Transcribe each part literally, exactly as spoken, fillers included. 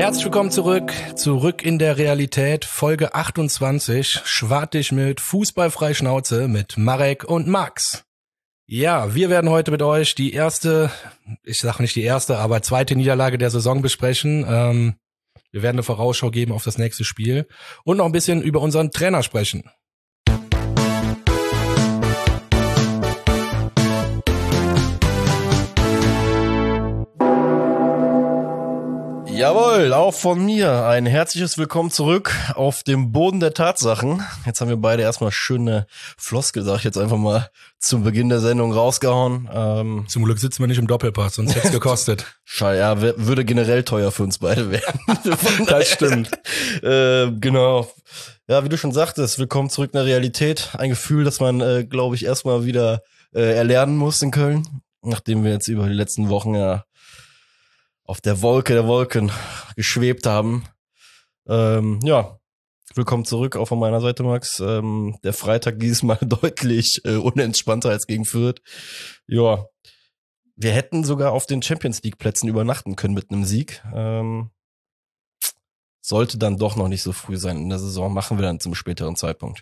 Herzlich willkommen zurück, zurück in der Realität, Folge achtundzwanzig, schwartig mit Fußballfrei Schnauze mit Marek und Max. Ja, wir werden heute mit euch die erste, ich sag nicht die erste, aber zweite Niederlage der Saison besprechen. Ähm, wir werden eine Vorausschau geben auf das nächste Spiel und noch ein bisschen über unseren Trainer sprechen. Jawohl, auch von mir ein herzliches Willkommen zurück auf dem Boden der Tatsachen. Jetzt haben wir beide erstmal schöne Floskel, sag ich jetzt einfach mal, zum Beginn der Sendung rausgehauen. Ähm, Zum Glück sitzen wir nicht im Doppelpass, sonst hätte es gekostet. Scheiße, ja, würde generell teuer für uns beide werden. Das stimmt. äh, genau. Ja, wie du schon sagtest, willkommen zurück in der Realität. Ein Gefühl, das man, äh, glaube ich, erstmal wieder äh, erlernen muss in Köln, nachdem wir jetzt über die letzten Wochen ja auf der Wolke der Wolken geschwebt haben. Ähm, ja, willkommen zurück, auch von meiner Seite, Max. Ähm, der Freitag diesmal deutlich äh, unentspannter als gegen Fürth. Ja, wir hätten sogar auf den Champions-League-Plätzen übernachten können mit einem Sieg. Ähm, sollte dann doch noch nicht so früh sein in der Saison, machen wir dann zum späteren Zeitpunkt.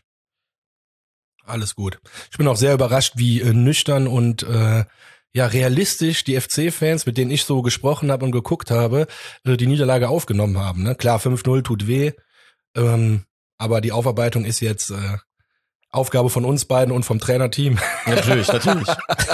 Alles gut. Ich bin auch sehr überrascht, wie äh, nüchtern und äh, ja realistisch die F C-Fans, mit denen ich so gesprochen habe und geguckt habe, äh, die Niederlage aufgenommen haben. Ne? Klar, fünf null tut weh, ähm, aber die Aufarbeitung ist jetzt äh, Aufgabe von uns beiden und vom Trainerteam. Natürlich, natürlich.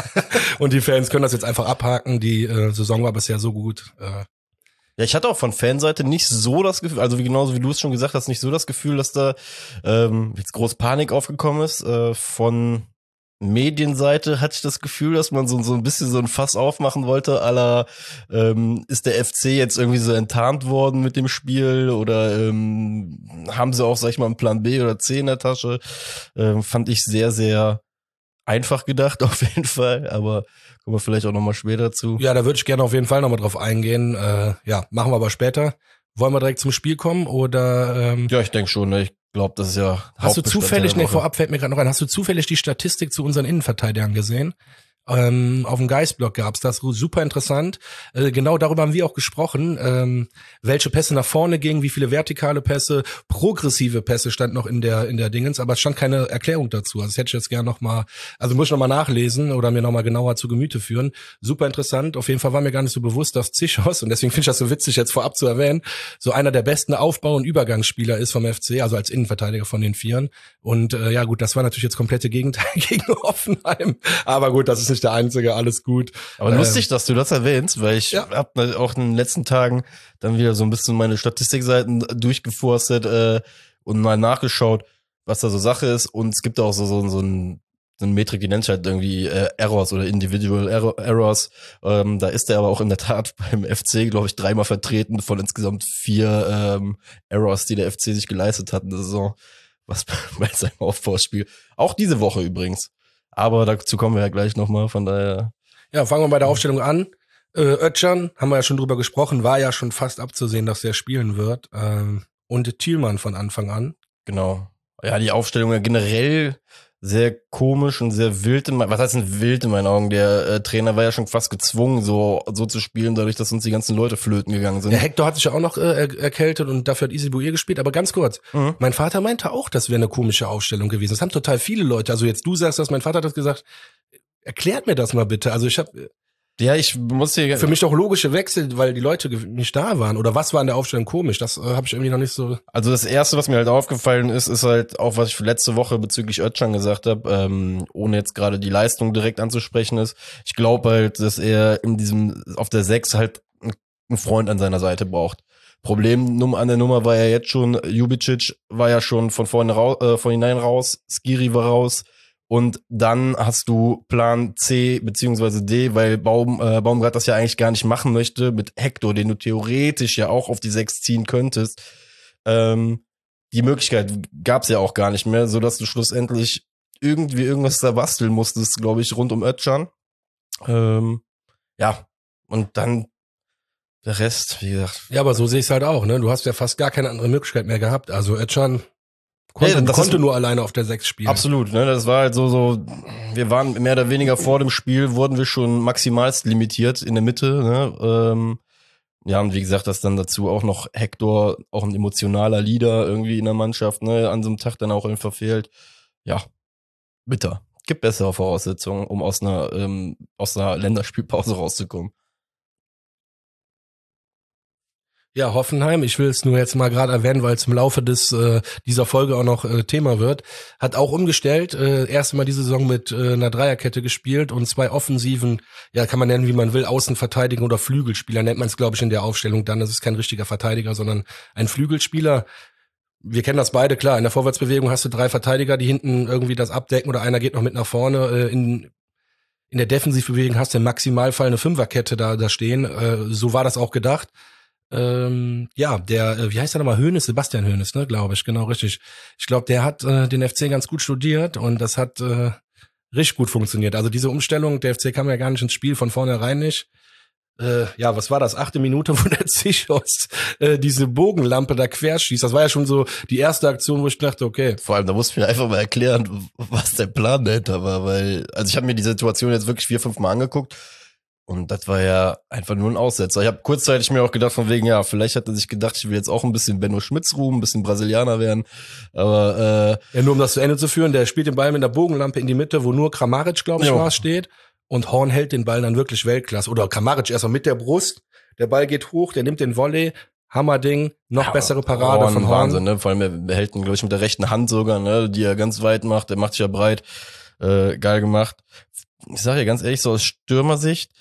Und die Fans können das jetzt einfach abhaken. Die äh, Saison war bisher so gut. Äh, Ja, ich hatte auch von Fanseite nicht so das Gefühl, also wie genauso wie du es schon gesagt hast, nicht so das Gefühl, dass da ähm, jetzt groß Panik aufgekommen ist. Äh, von Medienseite hatte ich das Gefühl, dass man so, so ein bisschen so ein Fass aufmachen wollte, à la, ähm, ist der F C jetzt irgendwie so enttarnt worden mit dem Spiel oder ähm, haben sie auch, sag ich mal, einen Plan B oder C in der Tasche. Ähm, fand ich sehr, sehr einfach gedacht auf jeden Fall, aber kommen wir vielleicht auch nochmal später zu. ja, da würde ich gerne auf jeden Fall nochmal drauf eingehen. Äh, ja, machen wir aber später. Wollen wir direkt zum Spiel kommen oder? Ähm, Ja, ich denke schon, ne? Ich glaube, das ist ja Hast du zufällig, ne, ne, vorab fällt mir gerade noch ein, hast du zufällig die Statistik zu unseren Innenverteidigern gesehen? Ähm, auf dem Geistblock gab's das, super interessant. Äh, genau darüber haben wir auch gesprochen, ähm, welche Pässe nach vorne gingen, wie viele vertikale Pässe, progressive Pässe stand noch in der in der Dingens, aber es stand keine Erklärung dazu. Also das hätte ich jetzt gerne noch mal, also muss ich noch mal nachlesen oder mir noch mal genauer zu Gemüte führen. Super interessant. Auf jeden Fall war mir gar nicht so bewusst, dass Zichos, und deswegen finde ich das so witzig jetzt vorab zu erwähnen, so einer der besten Aufbau- und Übergangsspieler ist vom F C, also als Innenverteidiger von den Vieren. Und äh, ja gut, das war natürlich jetzt komplette Gegenteil gegen Hoffenheim. Aber gut, das ist nicht der einzige, alles gut. Aber ähm, lustig, dass du das erwähnst, weil ich ja. habe auch in den letzten Tagen dann wieder so ein bisschen meine Statistikseiten durchgeforstet äh, und mal nachgeschaut, was da so Sache ist. Und es gibt auch so so, so ein so eine Metrik, die nennt sich halt irgendwie äh, Errors oder Individual Error, Errors. Ähm, da ist der aber auch in der Tat beim F C, glaube ich, dreimal vertreten von insgesamt vier ähm, Errors, die der F C sich geleistet hat in der Saison. Was bei seinem Aufbauspiel. Auch diese Woche übrigens. Aber dazu kommen wir ja gleich nochmal, von daher. Ja, fangen wir bei der Aufstellung an. Äh, Özcan, haben wir ja schon drüber gesprochen, war ja schon fast abzusehen, dass der spielen wird. Ähm, und Thielmann von Anfang an. Genau. Ja, die Aufstellung ja generell sehr komisch und sehr wild in meinen, was heißt denn wild in meinen Augen? Der äh, Trainer war ja schon fast gezwungen, so so zu spielen, dadurch, dass uns die ganzen Leute flöten gegangen sind. Der Hector hat sich ja auch noch äh, er- erkältet und dafür hat Easy Bouye gespielt. Aber ganz kurz, Mhm. mein Vater meinte auch, das wäre eine komische Aufstellung gewesen. Das haben total viele Leute. Also jetzt du sagst das, mein Vater hat das gesagt. Erklärt mir das mal bitte. Also ich habe Ja, ich muss hier für mich doch logische Wechsel, weil die Leute ge- nicht da waren. Oder was war an der Aufstellung komisch? Das äh, habe ich irgendwie noch nicht so. Also das Erste, was mir halt aufgefallen ist, ist halt auch, was ich letzte Woche bezüglich Özcan gesagt habe, ähm, ohne jetzt gerade die Leistung direkt anzusprechen ist. Ich glaube halt, dass er in diesem auf der sechs halt einen Freund an seiner Seite braucht. Problem Num- an der Nummer war ja jetzt schon, Jubicic war ja schon von vorne raus, äh, von hinein raus, Skiri war raus. Und dann hast du Plan C beziehungsweise D, weil Baum, äh, Baumgart das ja eigentlich gar nicht machen möchte, mit Hector, den du theoretisch ja auch auf die sechs ziehen könntest. Ähm, die Möglichkeit gab's ja auch gar nicht mehr, sodass du schlussendlich irgendwie irgendwas da basteln musstest, glaube ich, rund um Özcan. Ähm, ja, und dann der Rest, wie gesagt. Ja, aber so sehe ich es halt auch. Ne, du hast ja fast gar keine andere Möglichkeit mehr gehabt. Also Özcan konnte, Nee, das konnte ist- nur alleine auf der sechs spielen. Absolut, ne, das war halt so, so, wir waren mehr oder weniger vor dem Spiel, wurden wir schon maximalst limitiert in der Mitte, ne, ähm, Ja, und wie gesagt, dass dann dazu auch noch Hector, auch ein emotionaler Leader irgendwie in der Mannschaft, ne, an so einem Tag dann auch einfach fehlt. Ja, bitter. Gibt bessere Voraussetzungen, um aus einer, ähm, aus einer Länderspielpause rauszukommen. Ja, Hoffenheim, ich will es nur jetzt mal gerade erwähnen, weil es im Laufe des äh, dieser Folge auch noch äh, Thema wird, hat auch umgestellt, äh, erst mal diese Saison mit äh, einer Dreierkette gespielt und zwei offensiven, ja, kann man nennen, wie man will, Außenverteidiger oder Flügelspieler, nennt man es, glaube ich, in der Aufstellung dann. Das ist kein richtiger Verteidiger, sondern ein Flügelspieler. Wir kennen das beide, klar, in der Vorwärtsbewegung hast du drei Verteidiger, die hinten irgendwie das abdecken oder einer geht noch mit nach vorne. Äh, in in der Defensivbewegung hast du im Maximalfall eine Fünferkette da, da stehen. Äh, so war das auch gedacht. Ähm, ja, der, äh, wie heißt der nochmal? Hoeneß, Sebastian Hoeneß, ne, glaube ich, genau, richtig. Ich glaube, der hat äh, den F C ganz gut studiert und das hat äh, richtig gut funktioniert. Also diese Umstellung, der F C kam ja gar nicht ins Spiel, von vornherein nicht. Äh, ja, was war das? Achte Minute, wo der Zichos äh, diese Bogenlampe da querschießt. Das war ja schon so die erste Aktion, wo ich dachte, okay. Vor allem, da musst du mir einfach mal erklären, was der Plan dahinter war, weil, also ich habe mir die Situation jetzt wirklich vier, fünf Mal angeguckt. Und das war ja einfach nur ein Aussetzer. Ich habe kurzzeitig mir auch gedacht, von wegen, ja, vielleicht hat er sich gedacht, ich will jetzt auch ein bisschen Benno Schmitz ruhen, ein bisschen Brasilianer werden. Aber äh, ja, nur um das zu Ende zu führen, der spielt den Ball mit der Bogenlampe in die Mitte, wo nur Kramaric, glaube ich, war, steht. Und Horn hält den Ball dann wirklich Weltklasse. Oder Kramaric erstmal mit der Brust. Der Ball geht hoch, der nimmt den Volley. Hammerding, noch ja, bessere Parade Horn, von Horn. Wahnsinn, ne? Vor allem, er hält ihn, glaube ich, mit der rechten Hand sogar, ne? Die er ganz weit macht. Der macht sich ja breit. Äh, geil gemacht. Ich sage ja ganz ehrlich, so aus Stürmersicht,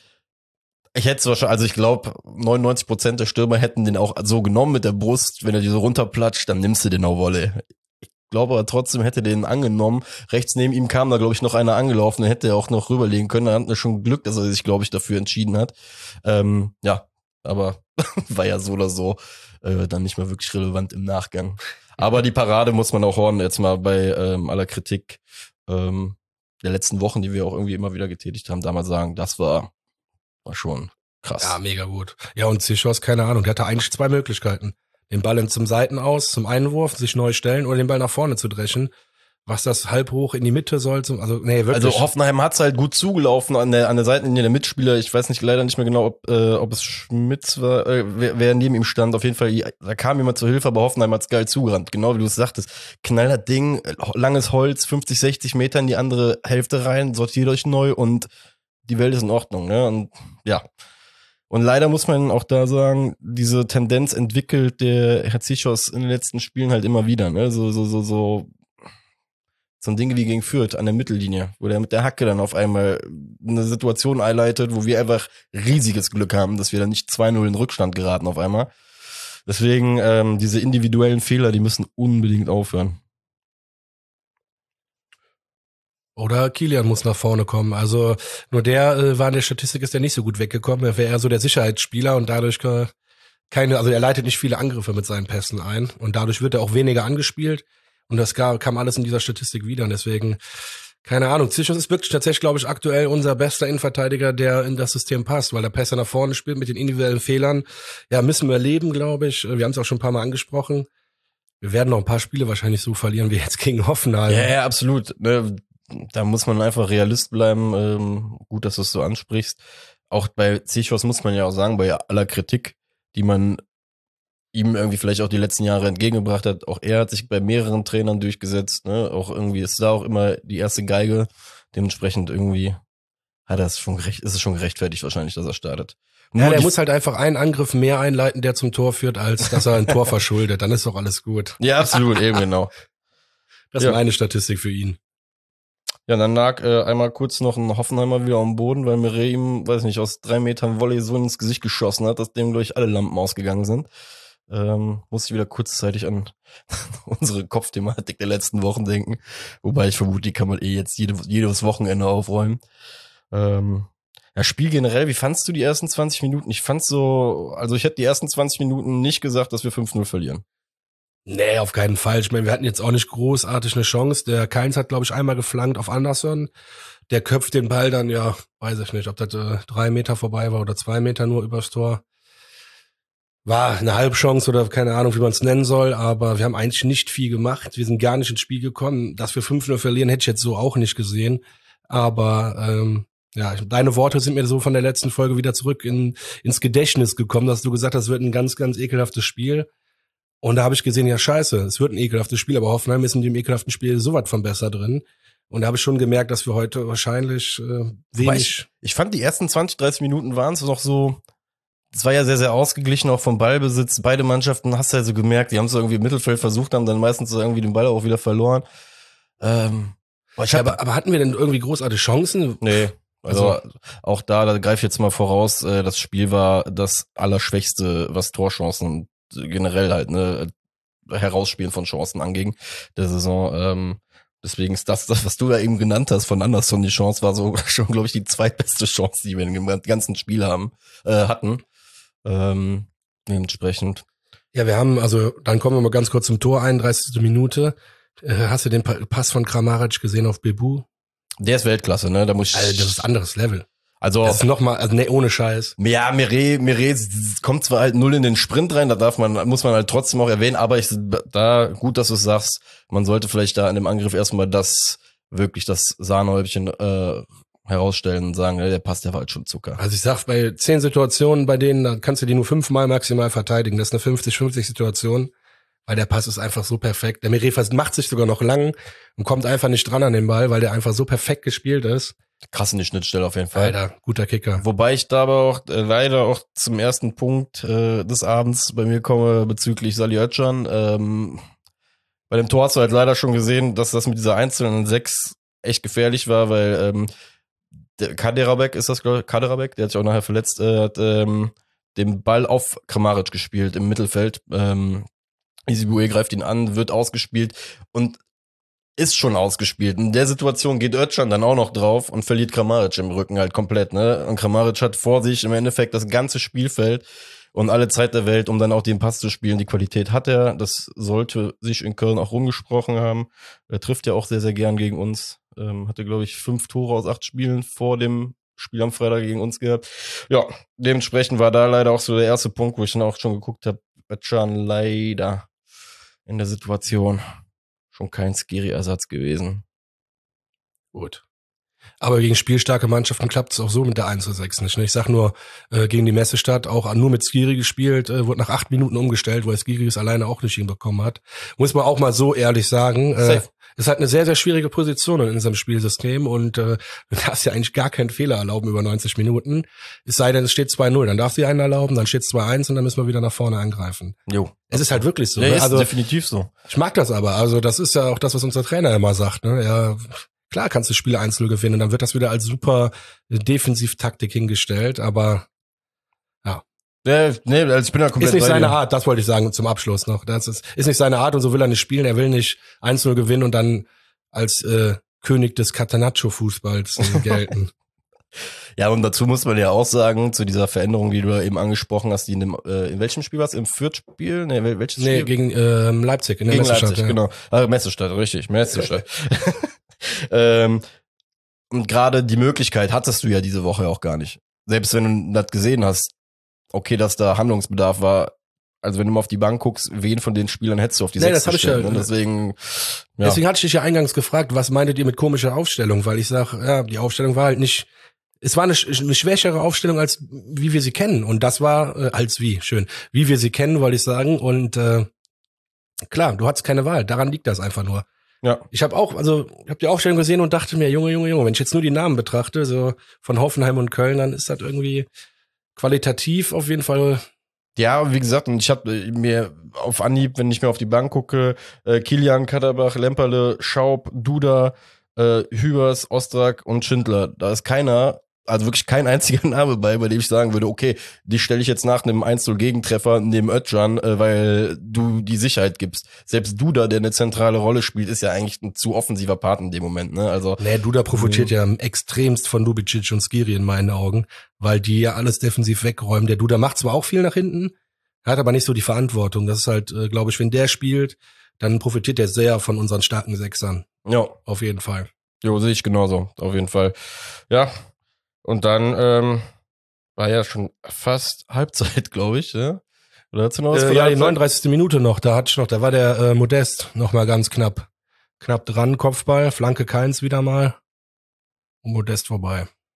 ich hätte es wahrscheinlich, also ich glaube, neunundneunzig Prozent der Stürmer hätten den auch so genommen mit der Brust. Wenn er die so runterplatscht, dann nimmst du den auch Volley. Ich glaube aber trotzdem hätte den angenommen. Rechts neben ihm kam da, glaube ich, noch einer angelaufen. Dann hätte er auch noch rüberlegen können. Da hatten wir schon Glück, dass er sich, glaube ich, dafür entschieden hat. Ähm, ja, aber war ja so oder so äh, dann nicht mehr wirklich relevant im Nachgang. Aber die Parade muss man auch Horn jetzt mal bei ähm, aller Kritik ähm, der letzten Wochen, die wir auch irgendwie immer wieder getätigt haben, damals sagen, das war War schon krass. Ja, mega gut. Ja, und Zichos, keine Ahnung, der hatte eigentlich zwei Möglichkeiten. Den Ball zum Seitenaus, zum Einwurf, sich neu stellen oder den Ball nach vorne zu dreschen. Was das halb hoch in die Mitte soll, zum, also nee, wirklich. Also Hoffenheim hat's halt gut zugelaufen an der an der Seitenlinie der Mitspieler. Ich weiß nicht leider nicht mehr genau, ob äh, ob es Schmitz war, äh, wer, wer neben ihm stand. Auf jeden Fall, da kam jemand zur Hilfe, aber Hoffenheim hat's geil zugerannt. Genau wie du es sagtest. Knall das Ding, langes Holz, fünfzig, sechzig Meter in die andere Hälfte rein, sortiert euch neu und die Welt ist in Ordnung, ne? Und ja. Und leider muss man auch da sagen, diese Tendenz entwickelt der Herr Zichos in den letzten Spielen halt immer wieder, ne? So, so, so, so, so ein Ding wie gegen Fürth an der Mittellinie, wo der mit der Hacke dann auf einmal eine Situation einleitet, wo wir einfach riesiges Glück haben, dass wir dann nicht zwei null in Rückstand geraten auf einmal. Deswegen, ähm, diese individuellen Fehler, die müssen unbedingt aufhören. Oder Kilian muss nach vorne kommen. Also nur der äh, war in der Statistik, ist der nicht so gut weggekommen. Er wäre eher so der Sicherheitsspieler und dadurch äh, keine, also er leitet nicht viele Angriffe mit seinen Pässen ein und dadurch wird er auch weniger angespielt und das kam, kam alles in dieser Statistik wieder. Und deswegen, keine Ahnung, Zichos ist wirklich tatsächlich, glaube ich, aktuell unser bester Innenverteidiger, der in das System passt, weil der Pässe nach vorne spielt mit den individuellen Fehlern. Ja, müssen wir leben, glaube ich. Wir haben es auch schon ein paar Mal angesprochen. Wir werden noch ein paar Spiele wahrscheinlich so verlieren wie jetzt gegen Hoffenheim. Ja, ja, absolut. Ne? Da muss man einfach Realist bleiben. Ähm, gut, dass du es so ansprichst. Auch bei Zichos muss man ja auch sagen, bei aller Kritik, die man ihm irgendwie vielleicht auch die letzten Jahre entgegengebracht hat, auch er hat sich bei mehreren Trainern durchgesetzt. Ne? Auch irgendwie ist da auch immer die erste Geige. Dementsprechend irgendwie hat er es schon gerecht, ist es schon gerechtfertigt wahrscheinlich, dass er startet. Nur ja, der muss halt einfach einen Angriff mehr einleiten, der zum Tor führt, als dass er ein Tor verschuldet. Dann ist doch alles gut. Ja, absolut, eben genau. Das ist ja meine Statistik für ihn. Ja, dann lag äh, einmal kurz noch ein Hoffenheimer wieder am Boden, weil Mire ihm, weiß nicht, aus drei Metern Volley so ins Gesicht geschossen hat, dass dem, glaube ich, alle Lampen ausgegangen sind. Ähm, muss ich wieder kurzzeitig an unsere Kopfthematik der letzten Wochen denken. Wobei ich vermute, die kann man eh jetzt jede, jedes Wochenende aufräumen. Ähm, ja, Spiel generell, wie fandst du die ersten zwanzig Minuten? Ich fand's so, also ich hätte die ersten zwanzig Minuten nicht gesagt, dass wir fünf null verlieren. Nee, auf keinen Fall. Ich meine, wir hatten jetzt auch nicht großartig eine Chance. Der Keins hat, glaube ich, einmal geflankt auf Anderson. Der köpft den Ball dann, ja, weiß ich nicht, ob das äh, drei Meter vorbei war oder zwei Meter nur übers Tor. War eine Halbchance oder keine Ahnung, wie man es nennen soll, aber wir haben eigentlich nicht viel gemacht. Wir sind gar nicht ins Spiel gekommen. Dass wir fünf null verlieren, hätte ich jetzt so auch nicht gesehen. Aber ähm, Ja, ich, deine Worte sind mir so von der letzten Folge wieder zurück in, ins Gedächtnis gekommen, dass du gesagt hast, es wird ein ganz, ganz ekelhaftes Spiel. Und da habe ich gesehen, ja scheiße, es wird ein ekelhaftes Spiel, aber Hoffenheim ist in dem ekelhaften Spiel so was von besser drin. Und da habe ich schon gemerkt, dass wir heute wahrscheinlich äh, wenig... Ich, ich fand, die ersten zwanzig, dreißig Minuten waren es noch so, es war ja sehr, sehr ausgeglichen, auch vom Ballbesitz. Beide Mannschaften, hast du ja so gemerkt, die haben es irgendwie im Mittelfeld versucht, haben dann meistens so irgendwie den Ball auch wieder verloren. Ähm, ich hab, ja, aber, aber hatten wir denn irgendwie großartige Chancen? Nee, also, Also auch da, da greife ich jetzt mal voraus, äh, das Spiel war das Allerschwächste, was Torchancen generell halt, ne, Herausspielen von Chancen anging, der Saison. Ähm, deswegen ist das, das, was du da eben genannt hast von Anderson, die Chance war so schon, glaube ich, die zweitbeste Chance, die wir in dem ganzen Spiel haben, äh, hatten. Ähm, dementsprechend. Ja, wir haben, also dann kommen wir mal ganz kurz zum Tor, einunddreißigste Minute. Äh, hast du den Pa- Pass von Kramaric gesehen auf Bebu? Der ist Weltklasse, ne? Da muss ich. Also das ist anderes Level. Also Das ist nochmal, also ne, ohne Scheiß. ja, Mire, Mire kommt zwar halt null in den Sprint rein, da darf man, muss man halt trotzdem auch erwähnen, aber ich, da, gut, dass du es sagst, man sollte vielleicht da in dem Angriff erstmal das, wirklich das Sahnehäubchen, äh, herausstellen und sagen, ja, der Pass, der war halt schon Zucker. Also ich sag, bei zehn Situationen, bei denen, da kannst du die nur fünfmal maximal verteidigen. Das ist eine fünfzig fünfzig Situation, weil der Pass ist einfach so perfekt. Der Mire macht sich sogar noch lang und kommt einfach nicht dran an den Ball, weil der einfach so perfekt gespielt ist. Krass in die Schnittstelle auf jeden Fall. Alter, guter Kicker. Wobei ich da aber auch äh, leider auch zum ersten Punkt äh, des Abends bei mir komme bezüglich Salih Özcan. Ähm, bei dem Tor hast du halt leider schon gesehen, dass das mit dieser einzelnen Sechs echt gefährlich war, weil ähm, der Kaderabek ist das, glaube ich, Kaderabek, der hat sich auch nachher verletzt, äh, hat ähm, den Ball auf Kramaric gespielt im Mittelfeld. Ähm, Isibue greift ihn an, wird ausgespielt und ist schon ausgespielt. In der Situation geht Özcan dann auch noch drauf und verliert Kramaric im Rücken halt komplett, ne? Und Kramaric hat vor sich im Endeffekt das ganze Spielfeld und alle Zeit der Welt, um dann auch den Pass zu spielen. Die Qualität hat er. Das sollte sich in Köln auch rumgesprochen haben. Er trifft ja auch sehr, sehr gern gegen uns. Ähm, hatte, glaube ich, fünf Tore aus acht Spielen vor dem Spiel am Freitag gegen uns gehabt. Ja, dementsprechend war da leider auch so der erste Punkt, wo ich dann auch schon geguckt habe. Özcan leider in der Situation schon kein Skiri-Ersatz gewesen. Gut. Aber gegen spielstarke Mannschaften klappt es auch so mit der eins zu sechs nicht. Ne? Ich sag nur, äh, gegen die Messestadt auch nur mit Skiri gespielt, äh, wurde nach acht Minuten umgestellt, weil Skiri es alleine auch nicht hinbekommen hat. Muss man auch mal so ehrlich sagen. Äh, ist halt eine sehr, sehr schwierige Position in unserem Spielsystem und äh, du darfst ja eigentlich gar keinen Fehler erlauben über neunzig Minuten. Es sei denn, es steht zwei null, dann darfst du einen erlauben, dann steht es zwei eins und dann müssen wir wieder nach vorne angreifen. Jo. Es ist halt wirklich so. Ja, ne? ist Also definitiv so. ich mag das aber. Also das ist ja auch das, was unser Trainer immer sagt. Ne? Ja, klar kannst du Spiele eins null gewinnen und dann wird das wieder als super Defensivtaktik hingestellt, aber ja. Ja, nee, also ich bin da komplett Ist nicht bei seine dir. Art, das wollte ich sagen zum Abschluss noch. Das ist, ist nicht seine Art und so will er nicht spielen. Er will nicht eins null gewinnen und dann als äh, König des Catenaccio-Fußballs äh, gelten. Ja, und dazu muss man ja auch sagen, zu dieser Veränderung, die du da eben angesprochen hast, die in dem, äh, in welchem Spiel war's? Im Fürth-Spiel? Nee, wel- welches Nee, Spiel? gegen ähm, Leipzig in der Gegen Messestadt. Leipzig, Ja. genau. Ah, Messestadt, richtig, Messestadt. ähm, und gerade die Möglichkeit hattest du ja diese Woche auch gar nicht. Selbst wenn du das gesehen hast, okay, dass da Handlungsbedarf war. Also wenn du mal auf die Bank guckst, wen von den Spielern hättest du auf die Nee, Sechs das hab ich gestellt, ja- ne? Deswegen, ja. Deswegen hatte ich dich ja eingangs gefragt, was meintet ihr mit komischer Aufstellung? Weil ich sag, ja, die Aufstellung war halt nicht, es war eine, sch- eine schwächere Aufstellung als wie wir sie kennen. Und das war äh, als wie, schön, wie wir sie kennen, wollte ich sagen. Und äh, klar, du hattest keine Wahl. Daran liegt das einfach nur. Ja. Ich habe auch, also ich habe die Aufstellung gesehen und dachte mir, Junge, Junge, Junge, wenn ich jetzt nur die Namen betrachte, so von Hoffenheim und Köln, dann ist das irgendwie qualitativ auf jeden Fall. Ja, wie gesagt, und ich habe mir auf Anhieb, wenn ich mir auf die Bank gucke, äh, Kilian, Katterbach, Lemperle, Schaub, Duda, äh, Hübers, Ostrak und Schindler. Da ist keiner, also wirklich kein einziger Name bei, bei dem ich sagen würde, okay, die stelle ich jetzt nach einem eins null Gegentreffer neben Özcan, äh, weil du die Sicherheit gibst. Selbst Duda, der eine zentrale Rolle spielt, ist ja eigentlich ein zu offensiver Part in dem Moment, ne? Also Nee, Duda profitiert ja extremst von Lubicic und Skiri in meinen Augen, weil die ja alles defensiv wegräumen. Der Duda macht zwar auch viel nach hinten, hat aber nicht so die Verantwortung. Das ist halt, äh, glaube ich, wenn der spielt, dann profitiert der sehr von unseren starken Sechsern. ja, Auf jeden Fall. jo, sehe ich genauso, auf jeden Fall. Ja, und dann ähm, war ja schon fast Halbzeit, glaube ich, ja? Oder hast du noch was Äh, von ja, die Halbzeit? neununddreißigste Minute noch, da hatte ich noch, da war der äh, Modest noch mal ganz knapp. Knapp dran, Kopfball, Flanke Keins wieder mal. Und Modest vorbei.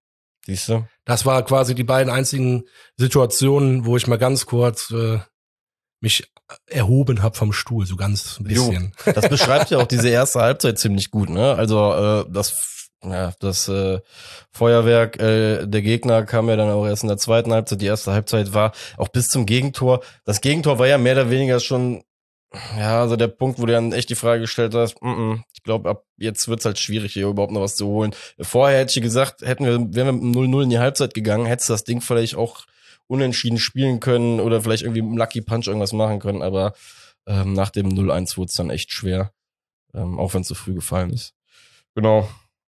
Siehst du? Das war quasi die beiden einzigen Situationen, wo ich mal ganz kurz äh, mich erhoben habe vom Stuhl, so ganz ein bisschen. Jo, das beschreibt ja auch diese erste Halbzeit ziemlich gut, ne? Also äh, das, ja, das äh, Feuerwerk äh, der Gegner kam ja dann auch erst in der zweiten Halbzeit. Die erste Halbzeit war auch bis zum Gegentor. Das Gegentor war ja mehr oder weniger schon, ja, also der Punkt, wo du dann echt die Frage gestellt hast, mm -mm, ich glaube, ab jetzt wird's halt schwierig, hier überhaupt noch was zu holen. Vorher hätte ich gesagt, hätten wir, wären wir mit null null in die Halbzeit gegangen, hättest du das Ding vielleicht auch unentschieden spielen können oder vielleicht irgendwie im Lucky Punch irgendwas machen können, aber ähm, nach dem null eins wurde es dann echt schwer, ähm, auch wenn es so früh gefallen ist. Genau.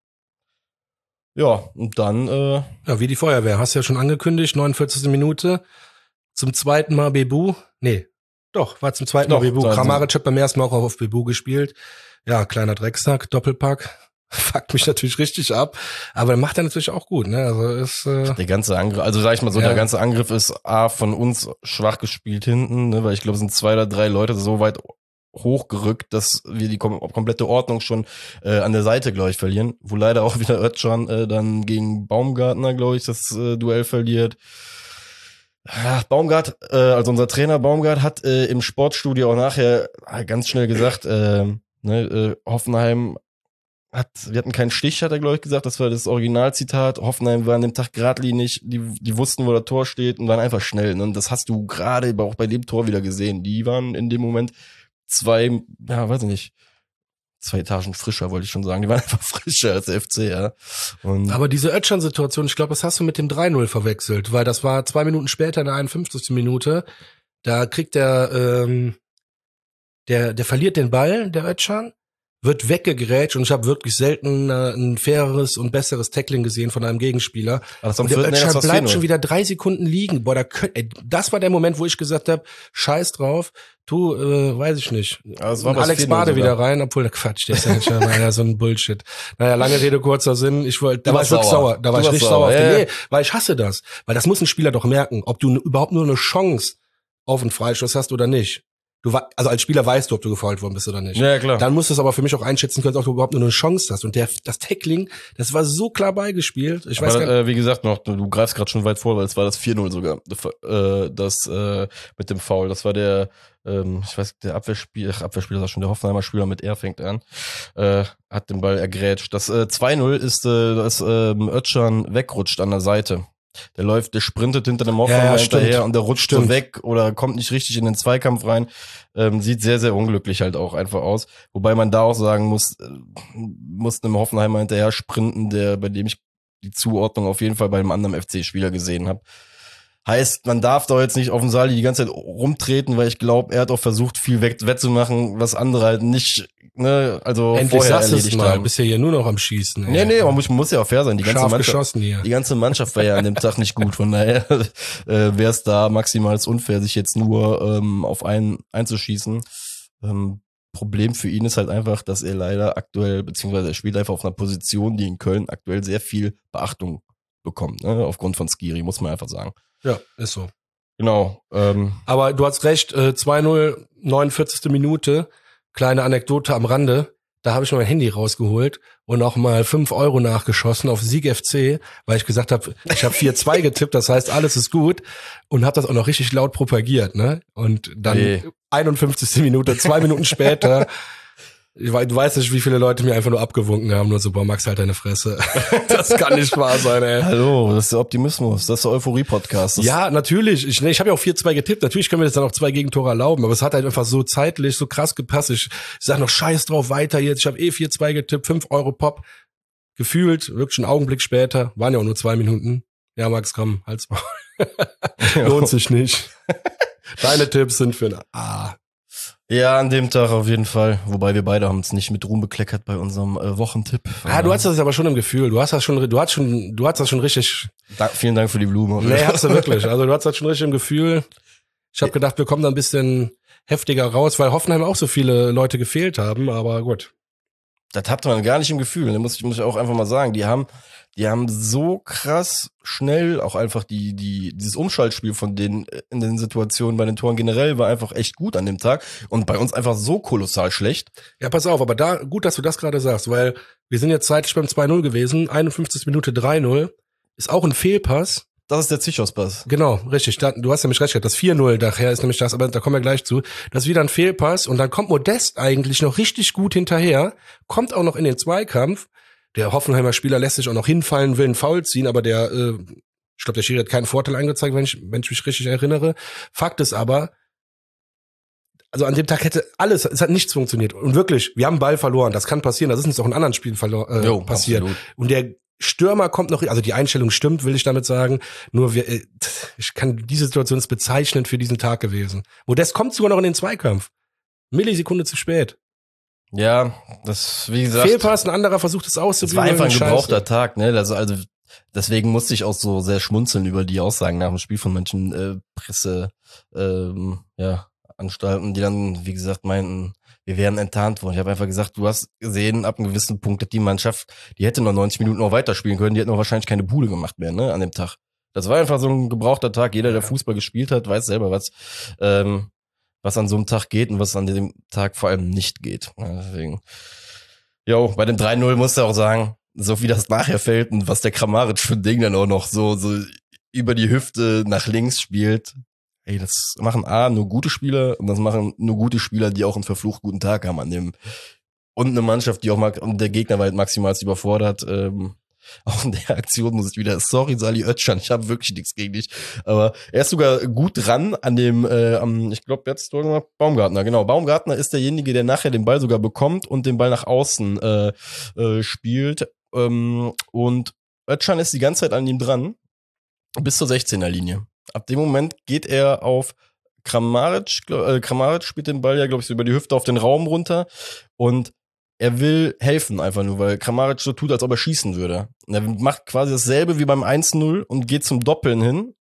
Ja, und dann äh, Ja, wie die Feuerwehr, hast du ja schon angekündigt, neunundvierzigste Minute, zum zweiten Mal Bebu, nee, doch, war zum zweiten Doch, Mal Bebu, also- Kramaric hat beim ersten Mal auch auf Bebu gespielt, ja, kleiner Drecksack, Doppelpack, fuckt mich natürlich richtig ab, aber er macht er natürlich auch gut, ne, also ist, äh, der ganze Angriff, also sag ich mal so, Ja. der ganze Angriff ist A, von uns schwach gespielt hinten, ne, weil ich glaube, es sind zwei oder drei Leute so weit hochgerückt, dass wir die kom komplette Ordnung schon äh, an der Seite, glaube ich, verlieren, wo leider auch wieder Özcan äh, dann gegen Baumgartner, glaube ich, das äh, Duell verliert. Ja, Baumgart, äh, also unser Trainer Baumgart hat äh, im Sportstudio auch nachher äh, ganz schnell gesagt, äh, ne, äh, Hoffenheim hat, wir hatten keinen Stich, hat er, glaube ich, gesagt, das war das Originalzitat. Hoffenheim war an dem Tag geradlinig, die, die wussten, wo das Tor steht und waren einfach schnell. Ne? Und das hast du gerade auch bei dem Tor wieder gesehen. Die waren in dem Moment zwei, ja, weiß ich nicht, zwei Etagen frischer, wollte ich schon sagen. Die waren einfach frischer als der F C, ja. Und aber diese Özcan-Situation, ich glaube, das hast du mit dem drei null verwechselt, weil das war zwei Minuten später in der einundfünfzigsten Minute, da kriegt der, ähm, der, der verliert den Ball, der Özcan, wird weggegrätscht und ich habe wirklich selten äh, ein faireres und besseres Tackling gesehen von einem Gegenspieler. aber das am Und der vierten Ende, das Özcan war's bleibt vier null. schon wieder drei Sekunden liegen. Boah, da könnt, ey, das war der Moment, wo ich gesagt habe, scheiß drauf, du, äh, weiß ich nicht. Aber es war Und was Alex vier null Bade sogar. wieder rein, obwohl der Quatsch, der ist ja nicht ja so ein Bullshit. Naja, lange Rede, kurzer Sinn. Ich wollte, da Du war ich warst wirklich sauer. sauer. Da Du war ich warst richtig sauer, sauer auf ja, den. ja. Nee, weil ich hasse das. Weil das muss ein Spieler doch merken, ob du überhaupt nur eine Chance auf einen Freistoß hast oder nicht. Du war, also als Spieler weißt du, ob du gefoult worden bist oder nicht. Ja, klar. Dann musst du es aber für mich auch einschätzen können, ob du überhaupt nur eine Chance hast. Und der, das Tackling, das war so klar beigespielt. Ich weiß Aber, gar nicht. äh, wie gesagt, noch, du, du greifst gerade schon weit vor, weil es war das vier null sogar, äh, das äh, mit dem Foul. Das war der, ähm, ich weiß, der Abwehrspieler, ach, Abwehrspieler ist auch schon der Hoffenheimer Spieler mit R fängt an, äh, hat den Ball ergrätscht. Das äh, zwei null ist, äh, dass ähm, Özcan wegrutscht an der Seite. Der läuft, der sprintet hinter dem Hoffenheimer Ja, ja, hinterher stimmt. und der rutscht Stimmt. so weg oder kommt nicht richtig in den Zweikampf rein. Ähm, sieht sehr, sehr unglücklich halt auch einfach aus. Wobei man da auch sagen muss, äh, muss einem Hoffenheimer hinterher sprinten, der, bei dem ich die Zuordnung auf jeden Fall bei einem anderen F C-Spieler gesehen habe. Heißt, man darf doch jetzt nicht auf dem Sali die ganze Zeit rumtreten, weil ich glaube, er hat auch versucht, viel weg, wettzumachen, was andere halt nicht, ne, also Endlich vorher sagst du es erledigt mal. haben. Bist ja hier nur noch am Schießen. Ey. Nee, nee, man muss, man muss ja auch fair sein. Die ganze Scharf Mannschaft, geschossen hier. die ganze Mannschaft war ja an dem Tag nicht gut. Von daher äh, wäre es da maximal unfair, sich jetzt nur ähm, auf einen einzuschießen. Ähm, Problem für ihn ist halt einfach, dass er leider aktuell, beziehungsweise er spielt einfach auf einer Position, die in Köln aktuell sehr viel Beachtung bekommt, ne? Aufgrund von Skiri, muss man einfach sagen. Ja, ist so. Genau. Ähm, Aber du hast recht, äh, zwei null, neunundvierzigste Minute, kleine Anekdote am Rande, da habe ich mein Handy rausgeholt und auch mal fünf Euro nachgeschossen auf Sieg F C, weil ich gesagt habe, ich habe vier zwei getippt, das heißt, alles ist gut und habe das auch noch richtig laut propagiert, ne? Und dann Nee. einundfünfzigste Minute, zwei Minuten später, ich weiß, du weißt nicht, wie viele Leute mir einfach nur abgewunken haben, nur so, boah, Max, halt deine Fresse. Das kann nicht wahr sein, ey. hallo, das ist der Optimismus, das ist der Euphorie-Podcast. Das- Ja, natürlich. Ich, ne, ich habe ja auch vier zwei getippt. Natürlich können wir jetzt dann auch zwei Gegentore erlauben, aber es hat halt einfach so zeitlich, so krass gepasst. Ich, ich sag noch scheiß drauf, weiter jetzt. Ich habe eh vier zwei getippt, fünf Euro Pop. Gefühlt, wirklich einen Augenblick später, waren ja auch nur zwei Minuten. Ja, Max, komm, halt's mal. Lohnt sich nicht. Deine Tipps sind für ein Ah. Ja, an dem Tag auf jeden Fall. Wobei wir beide haben uns nicht mit Ruhm bekleckert bei unserem äh, Wochentipp. Ah, du hast das aber schon im Gefühl. Du hast das schon, du hast schon, du hast das schon richtig. Da, vielen Dank für die Blume. Nee, hast du wirklich. Also du hast das schon richtig im Gefühl. Ich habe gedacht, wir kommen da ein bisschen heftiger raus, weil Hoffenheim auch so viele Leute gefehlt haben, aber gut. Das hat man gar nicht im Gefühl. Da muss ich, muss ich auch einfach mal sagen. Die haben, die haben so krass schnell auch einfach die, die, dieses Umschaltspiel von denen in den Situationen bei den Toren generell war einfach echt gut an dem Tag und bei uns einfach so kolossal schlecht. Ja, pass auf, aber da, gut, dass du das gerade sagst, weil wir sind jetzt zeitlich beim zwei null gewesen, einundfünfzigste Minute drei null. ist auch ein Fehlpass. Das ist der Zichos-Pass. Genau, richtig. Da, du hast nämlich recht gehabt. Das vier null daher ist nämlich das, aber da kommen wir gleich zu. Das ist wieder ein Fehlpass und dann kommt Modest eigentlich noch richtig gut hinterher, kommt auch noch in den Zweikampf. Der Hoffenheimer Spieler lässt sich auch noch hinfallen, will einen Foul ziehen, aber der, äh, ich glaube, der Schiri hat keinen Vorteil angezeigt, wenn ich, wenn ich mich richtig erinnere. Fakt ist aber, also an dem Tag hätte alles, es hat nichts funktioniert. Und wirklich, wir haben einen Ball verloren. Das kann passieren. Das ist uns auch in anderen Spielen verlo- äh, jo, passiert. absolut. Und der Stürmer kommt noch, also die Einstellung stimmt, will ich damit sagen. Nur wir, äh, ich kann, diese Situation ist bezeichnend für diesen Tag gewesen. Modest kommt sogar noch in den Zweikampf. Millisekunde zu spät. Ja, das, wie gesagt. Fehlpass, ein anderer versucht es auszubügeln. Es war einfach ein gebrauchter Tag, ne? Also, also, deswegen musste ich auch so sehr schmunzeln über die Aussagen nach dem Spiel von manchen äh, Presse, ähm, ja, Anstalten, die dann, wie gesagt, meinten, wir wären enttarnt worden. Ich habe einfach gesagt, du hast gesehen, ab einem gewissen Punkt hat die Mannschaft, die hätte noch neunzig Minuten noch weiterspielen können, die hätten noch wahrscheinlich keine Bude gemacht mehr, ne, an dem Tag. Das war einfach so ein gebrauchter Tag. Jeder, der Fußball gespielt hat, weiß selber, was, ähm, was an so einem Tag geht und was an dem Tag vor allem nicht geht. Ja, deswegen. Jo, bei dem drei null musst du auch sagen, so wie das nachher fällt und was der Kramaric für ein Ding dann auch noch so, so über die Hüfte nach links spielt. Ey, das machen A, nur gute Spieler und das machen nur gute Spieler, die auch einen verflucht guten Tag haben an dem. Und eine Mannschaft, die auch mal, und der Gegner war halt maximal überfordert. Ähm, auch in der Aktion muss ich wieder, sorry Sali Özcan, ich habe wirklich nichts gegen dich. Aber er ist sogar gut dran an dem, äh, am, ich glaube jetzt Baumgartner, genau. Baumgartner ist derjenige, der nachher den Ball sogar bekommt und den Ball nach außen äh, äh, spielt. Ähm, und Özcan ist die ganze Zeit an ihm dran, bis zur sechzehner Linie. Ab dem Moment geht er auf Kramaric, äh, Kramaric spielt den Ball ja, glaube ich, so über die Hüfte auf den Raum runter und er will helfen einfach nur, weil Kramaric so tut, als ob er schießen würde. Und er macht quasi dasselbe wie beim eins null und geht zum Doppeln hin,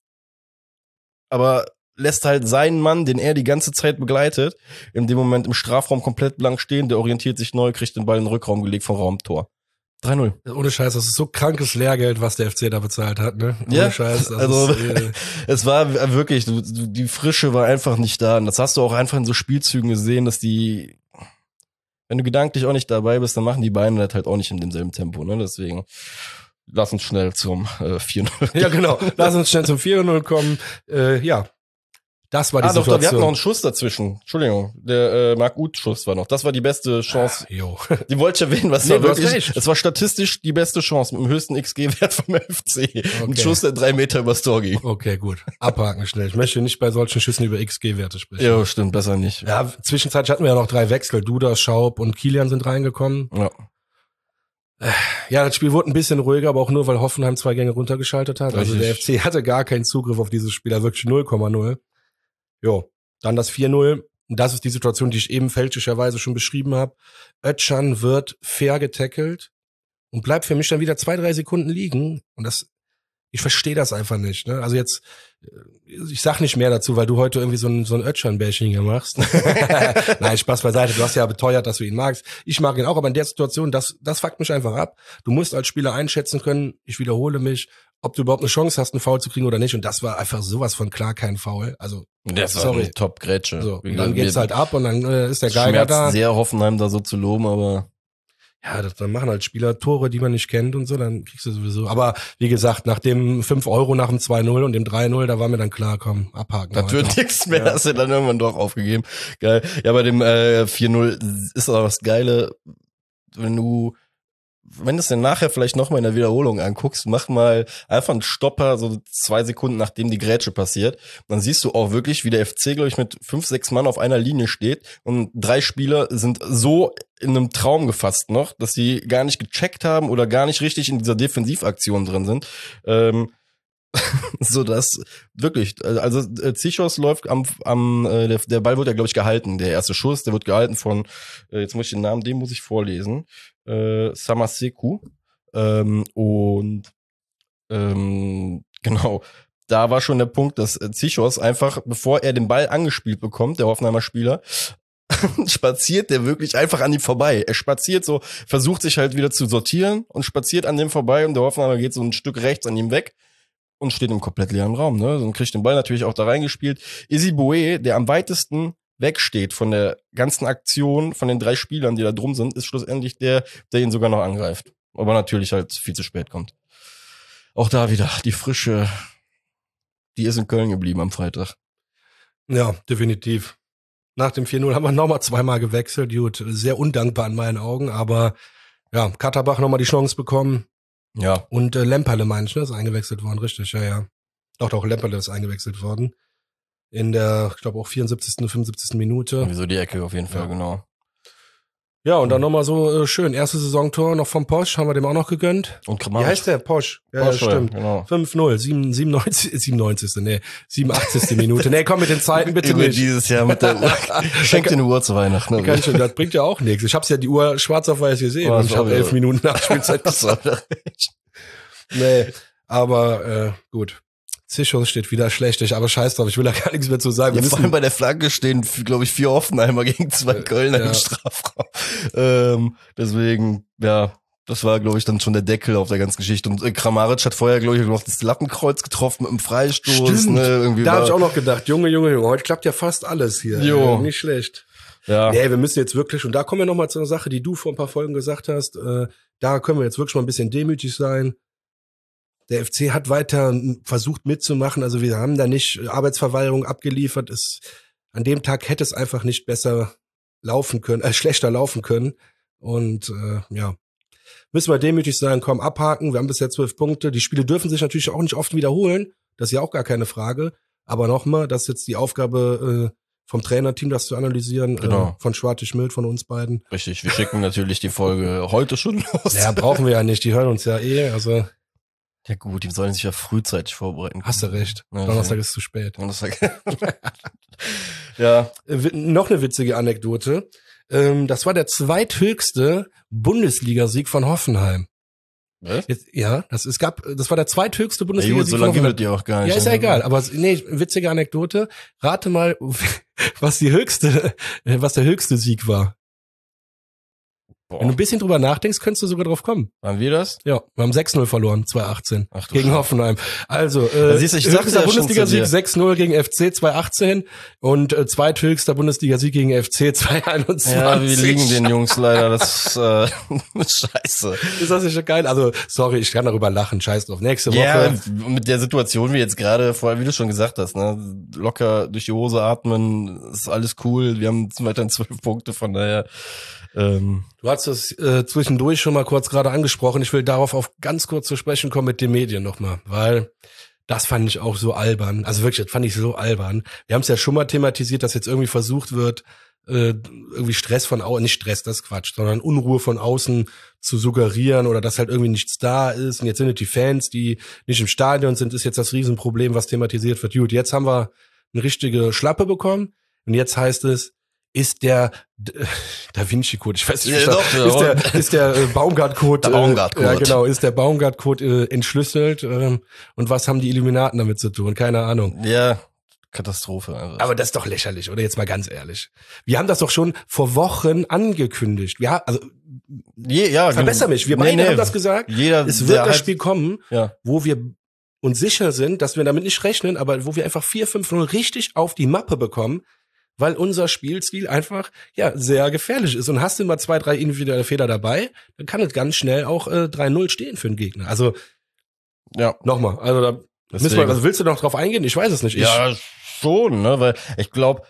aber lässt halt seinen Mann, den er die ganze Zeit begleitet, in dem Moment im Strafraum komplett blank stehen, der orientiert sich neu, kriegt den Ball in den Rückraum gelegt vom Raumtor. drei null. Ohne Scheiß, das ist so krankes Lehrgeld, was der F C da bezahlt hat, ne? Ohne ja, Scheiß. Das also ist, äh, es war wirklich, du, du, die Frische war einfach nicht da. Und das hast du auch einfach in so Spielzügen gesehen, dass die, wenn du gedanklich auch nicht dabei bist, dann machen die Beine das halt auch nicht in demselben Tempo, ne? Deswegen lass uns schnell zum äh, vier null. Ja, genau. Lass uns schnell zum vier null kommen. Äh, ja. Das war die ah, doch, Situation. doch, wir hatten noch einen Schuss dazwischen. Entschuldigung, der äh, Marc-Uth-Schuss war noch. Das war die beste Chance. Ah, jo. Die wollte ich erwähnen, was Nee, war du hast wirklich. recht. Es war statistisch die beste Chance mit dem höchsten X G-Wert vom F C. Ein Okay. Schuss, der drei Meter übers Tor ging. Okay, gut. Abhaken schnell. Ich möchte nicht bei solchen Schüssen über X G-Werte sprechen. Ja, stimmt, besser nicht. Ja, zwischenzeitlich hatten wir ja noch drei Wechsel. Duda, Schaub und Kilian sind reingekommen. Ja. Ja, das Spiel wurde ein bisschen ruhiger, aber auch nur, weil Hoffenheim zwei Gänge runtergeschaltet hat. Also Richtig. der F C hatte gar keinen Zugriff auf dieses Spiel, also wirklich null Komma null. Jo, dann das vier null. Und das ist die Situation, die ich eben fälschlicherweise schon beschrieben habe. Özcan wird fair getackelt und bleibt für mich dann wieder zwei, drei Sekunden liegen. Und das, ich verstehe das einfach nicht. Ne? Also jetzt, ich sag nicht mehr dazu, weil du heute irgendwie so ein, so ein Özcan-Bashing hier machst. Nein, Spaß beiseite. Du hast ja beteuert, dass du ihn magst. Ich mag ihn auch, aber in der Situation, das, das fuckt mich einfach ab. Du musst als Spieler einschätzen können, ich wiederhole mich, ob du überhaupt eine Chance hast, einen Foul zu kriegen oder nicht. Und das war einfach sowas von klar kein Foul. Also, Das war sorry. eine Top-Grätsche. So, Wie und dann gesagt, geht's mir halt ab und dann äh, ist der Geiger schmerzt da. sehr, Hoffenheim da so zu loben, aber Ja, das, dann machen halt Spieler Tore, die man nicht kennt und so, dann kriegst du sowieso. Aber wie gesagt, nach dem fünf Euro nach dem zwei null und dem drei null, da war mir dann klar, komm, abhaken. das wird weiter. nichts mehr, Ja. hast du dann irgendwann doch aufgegeben. Geil. Ja, bei dem äh, vier null ist aber das Geile, wenn du, wenn du es dann nachher vielleicht nochmal in der Wiederholung anguckst, mach mal einfach einen Stopper, so zwei Sekunden nachdem die Grätsche passiert. Dann siehst du auch wirklich, wie der F C, glaube ich, mit fünf, sechs Mann auf einer Linie steht und drei Spieler sind so in einem Traum gefasst noch, dass sie gar nicht gecheckt haben oder gar nicht richtig in dieser Defensivaktion drin sind. Ähm, so dass wirklich, also äh, Zichos läuft am, am äh, der, der Ball wird ja, glaube ich, gehalten. Der erste Schuss, der wird gehalten von, äh, jetzt muss ich den Namen, den muss ich vorlesen, äh, Samaseku. Ähm, und ähm, genau, da war schon der Punkt, dass äh, Zichos einfach, bevor er den Ball angespielt bekommt, der Hoffenheimer Spieler, spaziert der wirklich einfach an ihm vorbei. Er spaziert so, versucht sich halt wieder zu sortieren und spaziert an dem vorbei und der Hoffenheimer geht so ein Stück rechts an ihm weg und steht im komplett leeren Raum, ne? Und kriegt den Ball natürlich auch da reingespielt. Isi Boué, der am weitesten wegsteht von der ganzen Aktion, von den drei Spielern, die da drum sind, ist schlussendlich der, der ihn sogar noch angreift. Aber natürlich halt viel zu spät kommt. auch da wieder die Frische, die ist in Köln geblieben am Freitag. Ja, definitiv. Nach dem vier null haben wir nochmal zweimal gewechselt. Gut, sehr undankbar in meinen Augen, aber ja, Katterbach nochmal die Chance bekommen. Ja. Und äh, Lemperle, meine ich, ne, ist eingewechselt worden, richtig, ja, ja. Doch, doch, Lemperle ist eingewechselt worden. In der, ich glaube auch vierundsiebzigsten fünfundsiebzigsten Minute. Wieso die Ecke auf jeden Fall, ja. genau. Ja, und dann nochmal so äh, schön, erste Saisontor noch vom Posch, haben wir dem auch noch gegönnt. Und Kramaric. Wie heißt der? Posch. Ja, Posch, ja, stimmt. Genau. fünf null, siebenundneunzig, siebenundneunzigste Nee, siebenundachtzigste Minute. Nee, komm mit den Zeiten bitte Über nicht. dieses Jahr mit der Uhr. Schenk dir eine Uhr zu Weihnachten. Ne? Kann schon, das bringt ja auch nichts. Ich hab's ja die Uhr schwarz auf weiß gesehen Oh, und ich habe elf ja. Minuten nach Spielzeit gesagt. Nee, aber äh, gut. Zichos steht wieder schlecht, aber scheiß drauf, ich will da gar nichts mehr zu sagen. Wir Ja, vor allem bei der Flanke stehen, glaube ich, vier Offenheimer gegen zwei Kölner ja. im Strafraum. Ähm, deswegen, ja, das war, glaube ich, dann schon der Deckel auf der ganzen Geschichte. Und äh, Kramaric hat vorher, glaube ich, noch das Lattenkreuz getroffen mit einem Freistoß. Stimmt, ne, irgendwie da war, habe ich auch noch gedacht, Junge, Junge, Junge, heute klappt ja fast alles hier. Jo. Äh, nicht schlecht. Ja. Nee, wir müssen jetzt wirklich, und da kommen wir nochmal zu einer Sache, die du vor ein paar Folgen gesagt hast, äh, da können wir jetzt wirklich mal ein bisschen demütig sein. Der F C hat weiter versucht mitzumachen, also wir haben da nicht Arbeitsverweigerung abgeliefert. Es, an dem Tag hätte es einfach nicht besser laufen können, äh, schlechter laufen können. Und äh, ja, müssen wir demütig sein, komm, abhaken. Wir haben bisher zwölf Punkte. Die Spiele dürfen sich natürlich auch nicht oft wiederholen. Das ist ja auch gar keine Frage. Aber nochmal, das ist jetzt die Aufgabe äh, vom Trainerteam, das zu analysieren, Genau. äh, von Schwartig-Schmidt, von uns beiden. Richtig, wir schicken natürlich die Folge heute schon los. Ja, brauchen wir ja nicht, die hören uns ja eh, also Ja gut, die sollen sich ja frühzeitig vorbereiten. hast du recht. Ja, Donnerstag ja. ist zu spät. Donnerstag. Ja. Äh, noch eine witzige Anekdote. Ähm, das war der zweithöchste Bundesligasieg von Hoffenheim. Was? Jetzt, ja, das es gab, das war der zweithöchste Ja, Bundesliga. gut, so lange gibt es die auch gar nicht. Ja, ist ja ne? egal. Aber nee, witzige Anekdote. Rate mal, was die höchste, was der höchste Sieg war. Boah. Wenn du ein bisschen drüber nachdenkst, könntest du sogar drauf kommen. Waren wir das? Ja, wir haben sechs null verloren, zwanzig achtzehn Ach du gegen Scheiße. Hoffenheim. Also, äh, Ja, siehst du, ich sag's höchster ja schon zu Bundesligasieg dir. sechs null gegen F C zwanzig achtzehn und äh, zweithöchster Bundesligasieg gegen F C zwanzig einundzwanzig. Ja, wir liegen den Jungs leider. Das ist äh, scheiße. Ist das nicht geil? Also, sorry, ich kann darüber lachen. Scheiß drauf. Nächste Woche. Ja, mit der Situation wie jetzt gerade, vorher, wie du schon gesagt hast, ne, locker durch die Hose atmen, ist alles cool. Wir haben weiterhin zwölf Punkte, von daher. Ähm, Du hast es äh, zwischendurch schon mal kurz gerade angesprochen. Ich will darauf auf ganz kurz zu sprechen kommen mit den Medien nochmal, weil das fand ich auch so albern. Also wirklich, das fand ich so albern. Wir haben es ja schon mal thematisiert, dass jetzt irgendwie versucht wird, äh, irgendwie Stress von außen, nicht Stress, das ist Quatsch, sondern Unruhe von außen zu suggerieren oder dass halt irgendwie nichts da ist. Und jetzt sind es die Fans, die nicht im Stadion sind, ist jetzt das Riesenproblem, was thematisiert wird. Gut, jetzt haben wir eine richtige Schlappe bekommen und jetzt heißt es, ist der D- Da Vinci Code, ich weiß nicht, Ja, was doch, ist ja. der ist der äh, Baumgart Code, Der Baumgart-Code. äh, ja genau, ist der Baumgart Code äh, entschlüsselt ähm, und was haben die Illuminaten damit zu tun? Keine Ahnung. ja, Katastrophe. Einfach. Aber das ist doch lächerlich, oder jetzt mal ganz ehrlich. Wir haben das doch schon vor Wochen angekündigt. Ja, also Je, ja, verbessere mich, wir beide haben das gesagt. Jeder, Es der wird das halt- Spiel kommen, Ja. wo wir uns sicher sind, dass wir damit nicht rechnen, aber wo wir einfach vier fünf null richtig auf die Mappe bekommen, weil unser Spielstil einfach ja sehr gefährlich ist. Und hast du mal zwei, drei individuelle Fehler dabei, dann kann es ganz schnell auch äh, drei null stehen für den Gegner. Also Ja. nochmal, also da müssen wir, Deswegen. also willst du noch drauf eingehen? Ich weiß es nicht. Ich, Ja, schon, ne, weil ich glaube,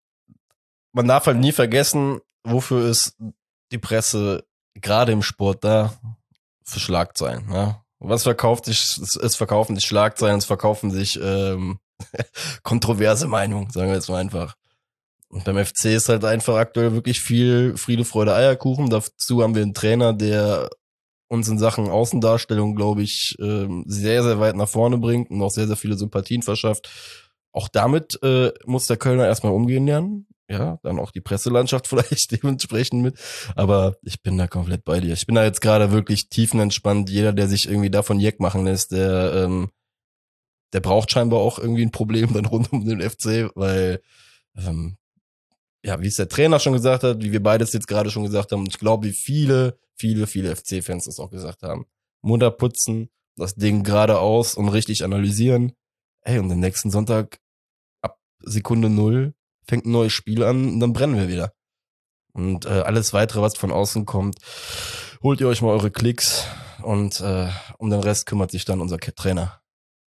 man darf halt nie vergessen, wofür ist die Presse gerade im Sport da für Schlagzeilen, ne? Was verkauft sich, es, es verkaufen sich Schlagzeilen, es verkaufen sich ähm, kontroverse Meinungen, sagen wir jetzt mal einfach. Und beim F C ist halt einfach aktuell wirklich viel Friede, Freude, Eierkuchen. Dazu haben wir einen Trainer, der uns in Sachen Außendarstellung, glaube ich, ähm, sehr, sehr weit nach vorne bringt und auch sehr, sehr viele Sympathien verschafft. Auch damit äh, muss der Kölner erstmal umgehen lernen. Ja, dann auch die Presselandschaft vielleicht dementsprechend mit. Aber ich bin da komplett bei dir. Ich bin da jetzt gerade wirklich tiefenentspannt. Jeder, der sich irgendwie davon jeck machen lässt, der, ähm, der braucht scheinbar auch irgendwie ein Problem dann rund um den F C, weil, ähm, ja, wie es der Trainer schon gesagt hat, wie wir beides jetzt gerade schon gesagt haben, und ich glaube, wie viele, viele, viele F C-Fans das auch gesagt haben. Munter putzen, das Ding geradeaus und richtig analysieren. Ey, und am nächsten Sonntag ab Sekunde null fängt ein neues Spiel an und dann brennen wir wieder. Und äh, alles weitere, was von außen kommt, holt ihr euch mal eure Klicks. und äh, um den Rest kümmert sich dann unser Trainer.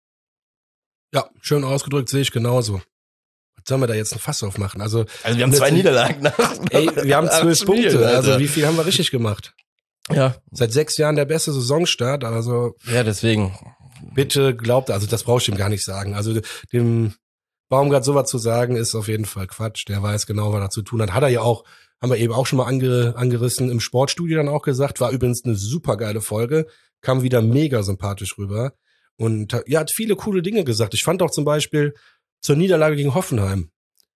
Ja, schön ausgedrückt, sehe ich genauso. Was sollen wir da jetzt ein Fass aufmachen? Also, also wir haben zwei Niederlagen. Nach, ey, wir haben zwölf Punkte. Spiel, also wie viel haben wir richtig gemacht? Ja. Seit sechs Jahren der beste Saisonstart. Also ja, deswegen. Bitte glaubt, also das brauche ich ihm gar nicht sagen. Also dem Baumgart sowas zu sagen, ist auf jeden Fall Quatsch. Der weiß genau, was er zu tun hat. Hat er ja auch, haben wir eben auch schon mal ange, angerissen, im Sportstudio dann auch gesagt. War übrigens eine super geile Folge. Kam wieder mega sympathisch rüber. Und ja, hat viele coole Dinge gesagt. Ich fand auch zum Beispiel zur Niederlage gegen Hoffenheim.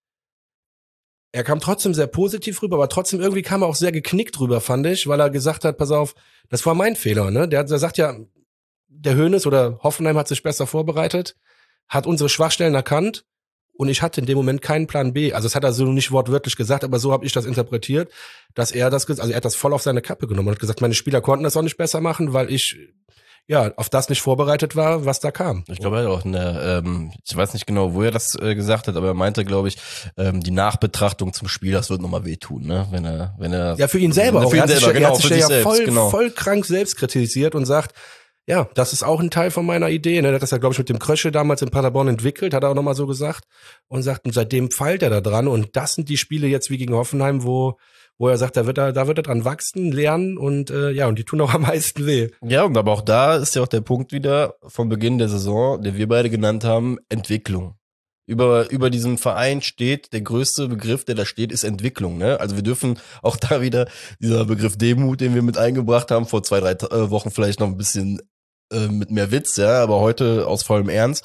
Er kam trotzdem sehr positiv rüber, aber trotzdem irgendwie kam er auch sehr geknickt rüber, fand ich, weil er gesagt hat, pass auf, das war mein Fehler, ne? Der, der sagt ja, der Hoeneß oder Hoffenheim hat sich besser vorbereitet, hat unsere Schwachstellen erkannt und ich hatte in dem Moment keinen Plan B. Also das hat er so nicht wortwörtlich gesagt, aber so habe ich das interpretiert, dass er das, also er hat das voll auf seine Kappe genommen und hat gesagt, meine Spieler konnten das auch nicht besser machen, weil ich ja auf das nicht vorbereitet war, was da kam. Ich glaube, er hat auch eine, ähm, ich weiß nicht genau, wo er das äh, gesagt hat, aber er meinte, glaube ich, ähm, die Nachbetrachtung zum Spiel, das wird nochmal wehtun, ne? Wenn er, wenn er ja für ihn selber auch. Für ihn er hat selber, sich, genau, er hat sich ja selbst, voll, genau. voll krank selbst kritisiert und sagt, ja, das ist auch ein Teil von meiner Idee. Ne? Er hat das ja, glaube ich, mit dem Krösche damals in Paderborn entwickelt, hat er auch nochmal so gesagt. Und sagt, und seitdem feilt er da dran. Und das sind die Spiele jetzt wie gegen Hoffenheim, wo wo er sagt, da wird er, da wird er dran wachsen, lernen und äh, ja, und die tun auch am meisten weh. Ja, und aber auch da ist ja auch der Punkt wieder vom Beginn der Saison, den wir beide genannt haben, Entwicklung. Über über diesem Verein steht, der größte Begriff, der da steht, ist Entwicklung. Ne? Also wir dürfen auch da wieder, dieser Begriff Demut, den wir mit eingebracht haben, vor zwei, drei äh, Wochen vielleicht noch ein bisschen äh, mit mehr Witz, ja, aber heute aus vollem Ernst.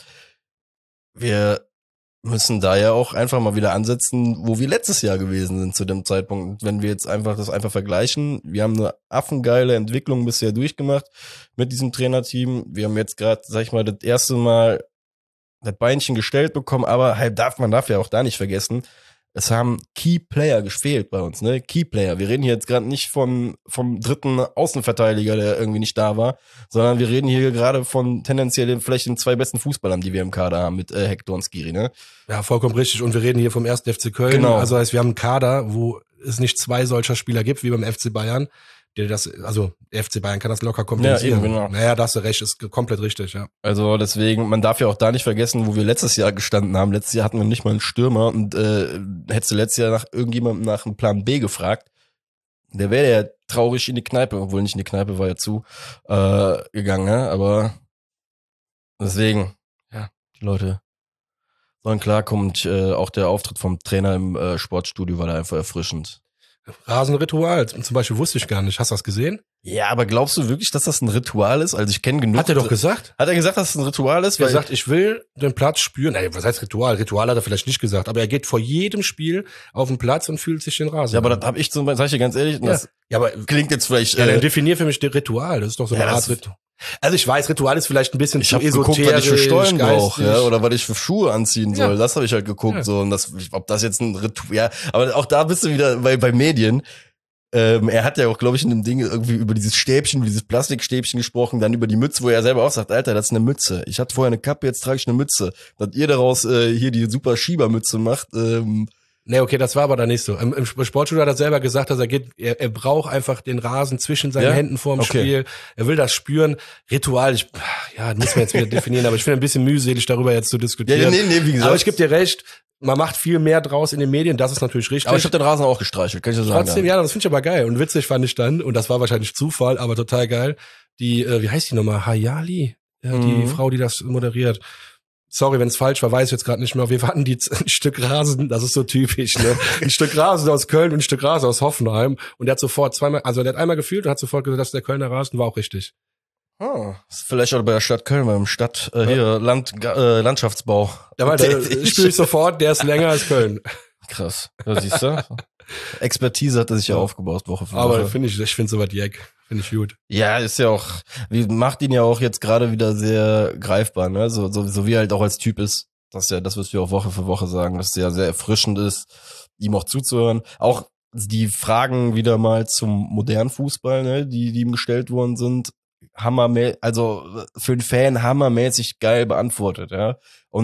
Wir müssen da ja auch einfach mal wieder ansetzen, wo wir letztes Jahr gewesen sind zu dem Zeitpunkt. Wenn wir jetzt einfach das einfach vergleichen, wir haben eine affengeile Entwicklung bisher durchgemacht mit diesem Trainerteam. Wir haben jetzt gerade, sag ich mal, das erste Mal das Beinchen gestellt bekommen, aber halt darf man darf ja auch da nicht vergessen, es haben Key Player gefehlt bei uns, ne? Key Player. Wir reden hier jetzt gerade nicht von vom dritten Außenverteidiger, der irgendwie nicht da war, sondern wir reden hier gerade von tendenziell vielleicht den zwei besten Fußballern, die wir im Kader haben, mit äh, Hector und Skiri, ne? Ja, vollkommen richtig. Und wir reden hier vom ersten F C Köln. Genau. Also heißt, wir haben einen Kader, wo es nicht zwei solcher Spieler gibt wie beim F C Bayern. Der das, also der F C Bayern kann das locker kompensieren. Ja, eben, genau. Naja, da hast du recht, ist komplett richtig, ja. Also deswegen, man darf ja auch da nicht vergessen, wo wir letztes Jahr gestanden haben. Letztes Jahr hatten wir nicht mal einen Stürmer und äh, hättest du letztes Jahr nach irgendjemandem nach einem Plan B gefragt, der wäre ja traurig in die Kneipe, obwohl nicht in die Kneipe war ja zu, äh, gegangen, ne? Aber deswegen, ja, die Leute sollen klarkommen. Und, äh, auch der Auftritt vom Trainer im äh, Sportstudio war da einfach erfrischend. Rasenritual, zum Beispiel wusste ich gar nicht. Hast du das gesehen? Ja, aber glaubst du wirklich, dass das ein Ritual ist? Also ich kenne genug. Hat er doch gesagt. Hat er gesagt, dass es ein Ritual ist? Er sagt, ich will den Platz spüren. Ey, was heißt Ritual? Ritual hat er vielleicht nicht gesagt, aber er geht vor jedem Spiel auf den Platz und fühlt sich den Rasen. Ja, aber das habe ich zum Beispiel, sag ich dir ganz ehrlich, ja. das ja, aber klingt jetzt vielleicht. Ja, äh, dann definier für mich den Ritual. Das ist doch so eine ja, Art Ritual. Also ich weiß, Ritual ist vielleicht ein bisschen ich zu habe geguckt, esoterisch, was ich für Stollen brauche, ja, geistig. oder was ich für Schuhe anziehen soll. Ja. Das habe ich halt geguckt, Ja. so und das, ob das jetzt ein Ritual, ja, aber auch da bist du wieder bei bei Medien. Ähm, er hat ja auch, glaube ich, in dem Ding irgendwie über dieses Stäbchen, dieses Plastikstäbchen gesprochen, dann über die Mütze, wo er selber auch sagt, Alter, das ist eine Mütze. Ich hatte vorher eine Kappe, jetzt trage ich eine Mütze. Dass ihr daraus äh, hier die super Schiebermütze macht, ähm, Nee, okay, das war aber da nicht so. Im, im Sportstudio hat er selber gesagt, dass er geht, er, er braucht einfach den Rasen zwischen seinen Ja? Händen vorm Okay. Spiel. Er will das spüren. Ritual, ich, ja, das müssen wir jetzt wieder definieren, aber ich finde ein bisschen mühselig, darüber jetzt zu diskutieren. Ja, nee, nee, wie gesagt. Aber ich gebe dir recht, man macht viel mehr draus in den Medien, das ist natürlich richtig. aber ich habe den Rasen auch gestreichelt, kann ich so sagen. Trotzdem, ja, das finde ich aber geil. Und witzig fand ich dann, und das war wahrscheinlich Zufall, aber total geil, die, äh, wie heißt die nochmal? Hayali? Ja, die Mhm. Frau, die das moderiert. Sorry, wenn es falsch war, weiß ich jetzt gerade nicht mehr. Wir hatten die ein Stück Rasen, das ist so typisch, ne? Ein Stück Rasen aus Köln und ein Stück Rasen aus Hoffenheim. Und der hat sofort zweimal, also der hat einmal gefühlt und hat sofort gesagt, das ist der Kölner Rasen, war auch richtig. Ah, ist vielleicht auch bei der Stadt Köln, beim Stadt, äh, hier, Land, äh, Landschaftsbau. Ja, weil da Tätig. spüre ich sofort, der ist länger als Köln. Krass. Ja, siehst du? Expertise hat er sich ja, Ja. aufgebaut, Woche für Woche. Aber finde ich, ich finde sowas jeck. Finde ich gut. Ja, ist ja auch, wie, macht ihn ja auch jetzt gerade wieder sehr greifbar, ne? So, so, so wie er halt auch als Typ ist. Das ist ja, das wirst du auch Woche für Woche sagen, dass es ja sehr erfrischend ist, ihm auch zuzuhören. Auch die Fragen wieder mal zum modernen Fußball, ne, die, die ihm gestellt worden sind, hammermäßig, also für einen Fan hammermäßig geil beantwortet, ja. Und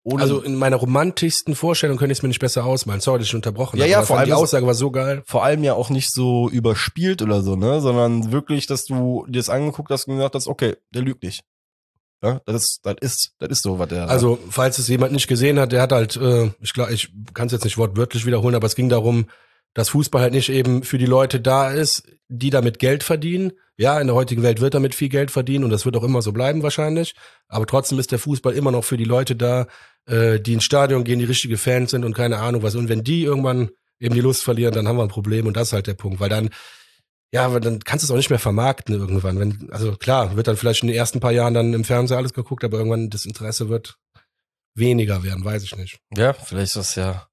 ohne Also in meiner romantischsten Vorstellung könnte ich es mir nicht besser ausmalen. Sorry, dass ich unterbrochen Ja, habe. ja, aber vor fand allem die das- Aussage war so geil. vor allem ja auch nicht so überspielt oder so, ne, sondern wirklich, dass du dir das angeguckt hast und gesagt hast, okay, der lügt nicht. Ja, das ist, das ist, das ist so, was der. Also, falls es jemand nicht gesehen hat, der hat halt, äh, ich glaube, ich kann es jetzt nicht wortwörtlich wiederholen, aber es ging darum, dass Fußball halt nicht eben für die Leute da ist, die damit Geld verdienen. Ja, in der heutigen Welt wird damit viel Geld verdienen und das wird auch immer so bleiben wahrscheinlich. Aber trotzdem ist der Fußball immer noch für die Leute da, äh, die ins Stadion gehen, die richtige Fans sind und keine Ahnung was. Und wenn die irgendwann eben die Lust verlieren, dann haben wir ein Problem und das ist halt der Punkt, weil dann ja, aber dann kannst du es auch nicht mehr vermarkten irgendwann. Wenn, also klar, wird dann vielleicht in den ersten paar Jahren dann im Fernseher alles geguckt, aber irgendwann das Interesse wird weniger werden, weiß ich nicht. Ja, vielleicht ist das ja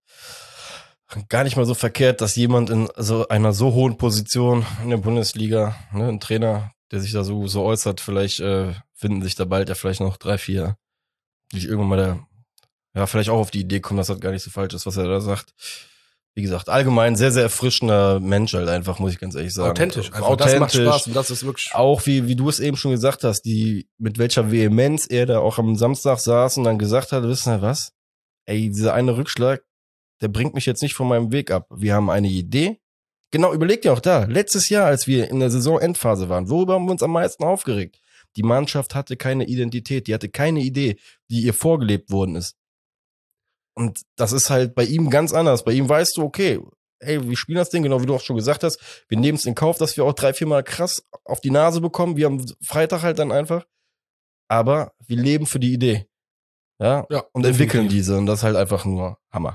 gar nicht mal so verkehrt, dass jemand in so einer so hohen Position in der Bundesliga, ne, ein Trainer, der sich da so, so äußert, vielleicht äh, finden sich da bald ja vielleicht noch drei, vier, die irgendwann mal da, ja, vielleicht auch auf die Idee kommen, dass das gar nicht so falsch ist, was er da sagt. Wie gesagt, allgemein sehr, sehr erfrischender Mensch halt einfach, muss ich ganz ehrlich sagen. Authentisch, einfach. Authentisch. Das macht Spaß und das ist wirklich. Auch wie, wie du es eben schon gesagt hast, die, mit welcher Vehemenz er da auch am Samstag saß und dann gesagt hat, wissen Sie was? Ey, dieser eine Rückschlag, der bringt mich jetzt nicht von meinem Weg ab. Wir haben eine Idee. Genau, überlegt ja auch da. Letztes Jahr, als wir in der Saisonendphase waren, worüber haben wir uns am meisten aufgeregt? Die Mannschaft hatte keine Identität, die hatte keine Idee, die ihr vorgelebt worden ist. Und das ist halt bei ihm ganz anders. Bei ihm weißt du, okay, ey, wir spielen das Ding, genau wie du auch schon gesagt hast. Wir nehmen es in Kauf, dass wir auch drei, vier Mal krass auf die Nase bekommen. Wir haben Freitag halt dann einfach. Aber wir leben für die Idee. Ja, Ja, und definitiv. entwickeln diese. Und das ist halt einfach nur Hammer.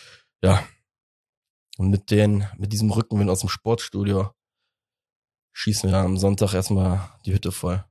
Ja. Und mit den, mit diesem Rückenwind aus dem Sportstudio schießen wir am Sonntag erstmal die Hütte voll.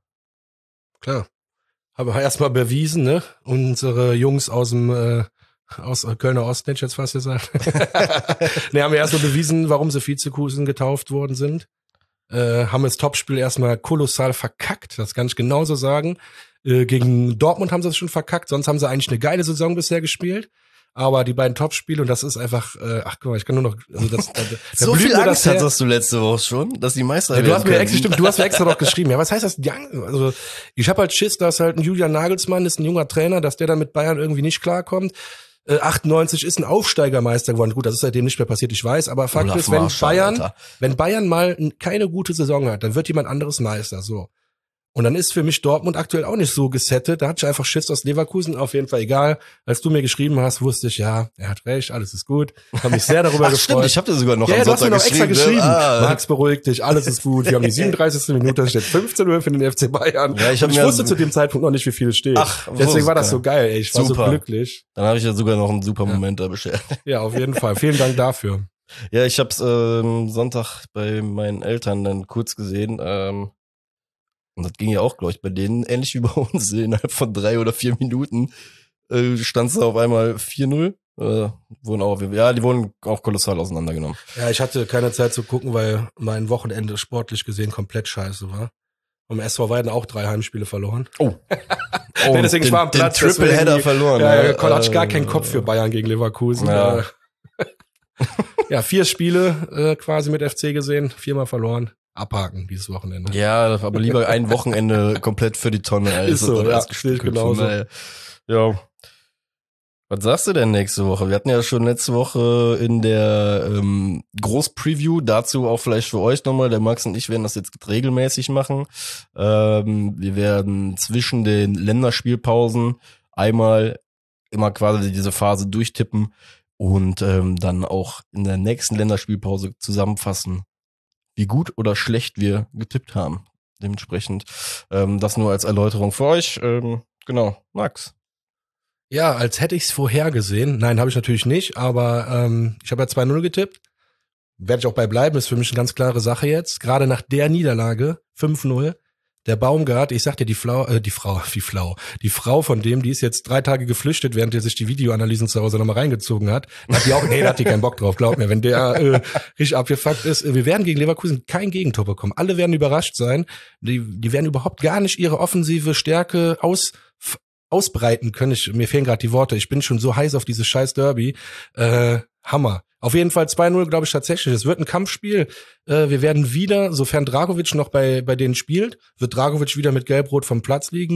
Klar. Haben wir erstmal bewiesen, ne? Unsere Jungs aus dem äh, aus Kölner Osten, hätte ich jetzt fast gesagt. Ne, haben wir erstmal bewiesen, warum sie Vizekusen getauft worden sind. Äh, haben das Topspiel erstmal kolossal verkackt, das kann ich genauso sagen. Äh, gegen Dortmund haben sie es schon verkackt, sonst haben sie eigentlich eine geile Saison bisher gespielt. Aber die beiden Topspiele, und das ist einfach, äh, ach guck mal, ich kann nur noch, also das, da, da So blüht viel mir Angst her. hattest du letzte Woche schon, dass die Meister Ja, du werden hast mir könnten. extra, stimmt, du hast mir extra noch geschrieben. Ja, was heißt das? Die Angst? Also ich habe halt Schiss, dass halt ein Julian Nagelsmann ist ein junger Trainer, dass der dann mit Bayern irgendwie nicht klarkommt. Äh, achtundneunzig ist ein Aufsteigermeister geworden. Gut, das ist seitdem nicht mehr passiert, ich weiß. Aber Fakt Olaf ist, wenn Marschall, Bayern, Alter. wenn Bayern mal n- keine gute Saison hat, dann wird jemand anderes Meister. So. Und dann ist für mich Dortmund aktuell auch nicht so gesettet. Da hatte ich einfach Schiss aus Leverkusen. Auf jeden Fall egal. Als du mir geschrieben hast, wusste ich, ja, er hat recht, alles ist gut. Habe mich sehr darüber Ach, gefreut. stimmt, ich habe dir sogar noch Ja, am ja, du hast mir Sonntag noch extra geschrieben. geschrieben. Ne? Ah. Max, beruhig dich, alles ist gut. Wir haben die siebenunddreißigste Minute, da steht fünfzehn Uhr für den F C Bayern. Ja, ich hab Und ich mir- wusste zu dem Zeitpunkt noch nicht, wie viel es steht. Ach, Deswegen war das geil. so geil, ey. Ich war Super. so glücklich. Dann habe ich ja sogar noch einen super Moment da beschert. Ja, auf jeden Fall. Vielen Dank dafür. Ja, ich hab's ähm, Sonntag bei meinen Eltern dann kurz gesehen. Ähm, und das ging ja auch, glaube ich, bei denen ähnlich wie bei uns. Innerhalb von drei oder vier Minuten äh, stand's da auf einmal vier null. Äh, wurden auch, ja, die wurden auch kolossal auseinandergenommen. Ja, ich hatte keine Zeit zu gucken, weil mein Wochenende sportlich gesehen komplett scheiße war. Und im S V Weiden auch drei Heimspiele verloren. Oh. Ja, deswegen, ich war am den, Platz, den Triple-Header deswegen- verloren. Ja, ne? Koll hatte ich gar Äh, keinen Kopf für Bayern gegen Leverkusen. Ja. Äh, ja, vier Spiele äh, quasi mit F C gesehen, viermal verloren. Abhaken dieses Wochenende. Ja, aber lieber ein Wochenende komplett für die Tonne. Als Ist so, das ja, alles sehe ich gestückelt. genauso. Von daher, ja. Was sagst du denn nächste Woche? Wir hatten ja schon letzte Woche in der ähm, Groß-Preview, dazu auch vielleicht für euch nochmal, der Max und ich werden das jetzt regelmäßig machen. Ähm, wir werden zwischen den Länderspielpausen einmal immer quasi diese Phase durchtippen und ähm, dann auch in der nächsten Länderspielpause zusammenfassen, wie gut oder schlecht wir getippt haben. Dementsprechend ähm, das nur als Erläuterung für euch. Ähm, genau, Max. Ja, als hätte ich es vorhergesehen. Nein, habe ich natürlich nicht, aber ähm, ich habe ja zwei null getippt. Werde ich auch bei bleiben, ist für mich eine ganz klare Sache jetzt. Gerade nach der Niederlage, fünf null, der Baumgart, ich sag dir, die Flau, äh, die Frau, die Flau, die Frau von dem, die ist jetzt drei Tage geflüchtet, während er sich die Videoanalysen zu Hause nochmal reingezogen hat. Da hat die auch, nee, da hat die keinen Bock drauf, glaub mir. Wenn der äh, richtig abgefuckt ist, äh, wir werden gegen Leverkusen kein Gegentor bekommen. Alle werden überrascht sein. Die, die werden überhaupt gar nicht ihre offensive Stärke aus ausbreiten können. Ich, mir fehlen gerade die Worte. Ich bin schon so heiß auf dieses scheiß Derby. Äh, Hammer. Auf jeden Fall zwei null, glaube ich tatsächlich. Es wird ein Kampfspiel. Äh, wir werden wieder, sofern Dragovic noch bei bei denen spielt, wird Dragovic wieder mit Gelb-Rot vom Platz liegen.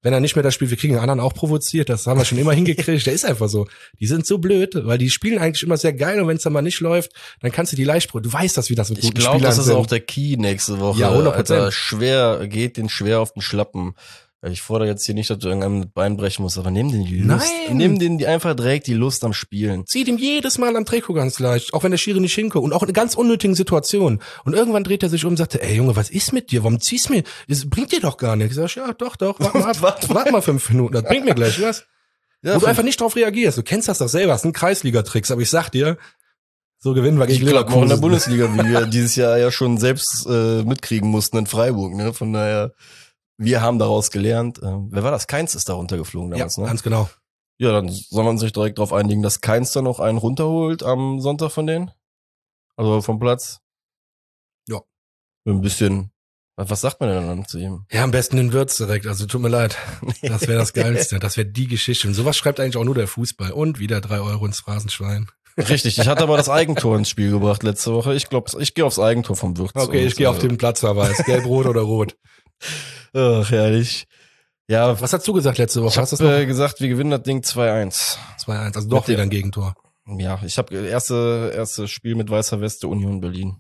wenn er nicht mehr das spielt, wir kriegen den anderen auch provoziert, das haben wir schon immer hingekriegt, der ist einfach so. Die sind so blöd, weil die spielen eigentlich immer sehr geil und wenn es dann mal nicht läuft, dann kannst du die leicht, du weißt das, wie das mit guten Spielern Ich glaube, das ist sind. auch der Key nächste Woche. Ja, hundert Prozent. Alter, schwer, geht den schwer auf den Schlappen. Ich fordere jetzt hier nicht, dass du irgendeinem das Bein brechen musst, aber nimm den die Lust. Nein. Nimm den die einfach direkt die Lust am Spielen. Zieht ihm jedes Mal am Trikot ganz leicht, auch wenn der Schiri nicht hinkommt und auch in ganz unnötigen Situationen. Und irgendwann dreht er sich um und sagt, ey Junge, was ist mit dir? Warum ziehst du mir? Das bringt dir doch gar nichts. Ich sag, ja, doch, doch, warte mal, warte, warte mal fünf Minuten, das bringt mir gleich was. Ja, wo du einfach nicht drauf reagierst. Du kennst das doch selber, das sind Kreisliga-Tricks, aber ich sag dir, so gewinnen wir gegen ich glaub, Leverkusen. Auch in der Bundesliga, wie wir dieses Jahr ja schon selbst äh, mitkriegen mussten in Freiburg, ne? Von daher, wir haben daraus gelernt. Äh, wer war das? Keins ist da runtergeflogen damals, ja, ne? Ganz genau. Ja, dann soll man sich direkt darauf einigen, dass Keins dann noch einen runterholt am Sonntag von denen. Also vom Platz. Ja. Ein bisschen. Was sagt man denn dann zu ihm? Ja, am besten den Würz direkt, also tut mir leid. Das wäre das Geilste, das wäre die Geschichte. Und sowas schreibt eigentlich auch nur der Fußball. Und wieder drei Euro ins Phrasenschwein. Richtig, ich hatte aber das Eigentor ins Spiel gebracht letzte Woche. Ich glaube, ich gehe aufs Eigentor vom Würz. Okay, ich gehe auf den Platzverweis. Gelb, rot oder rot. Ach, herrlich. Ja. Was hast du gesagt letzte Woche? Ich habe äh, gesagt, wir gewinnen das Ding zwei eins. zwei eins, also doch wieder ein Gegentor. Ja, ich habe erste erste Spiel mit weißer Weste Union Berlin.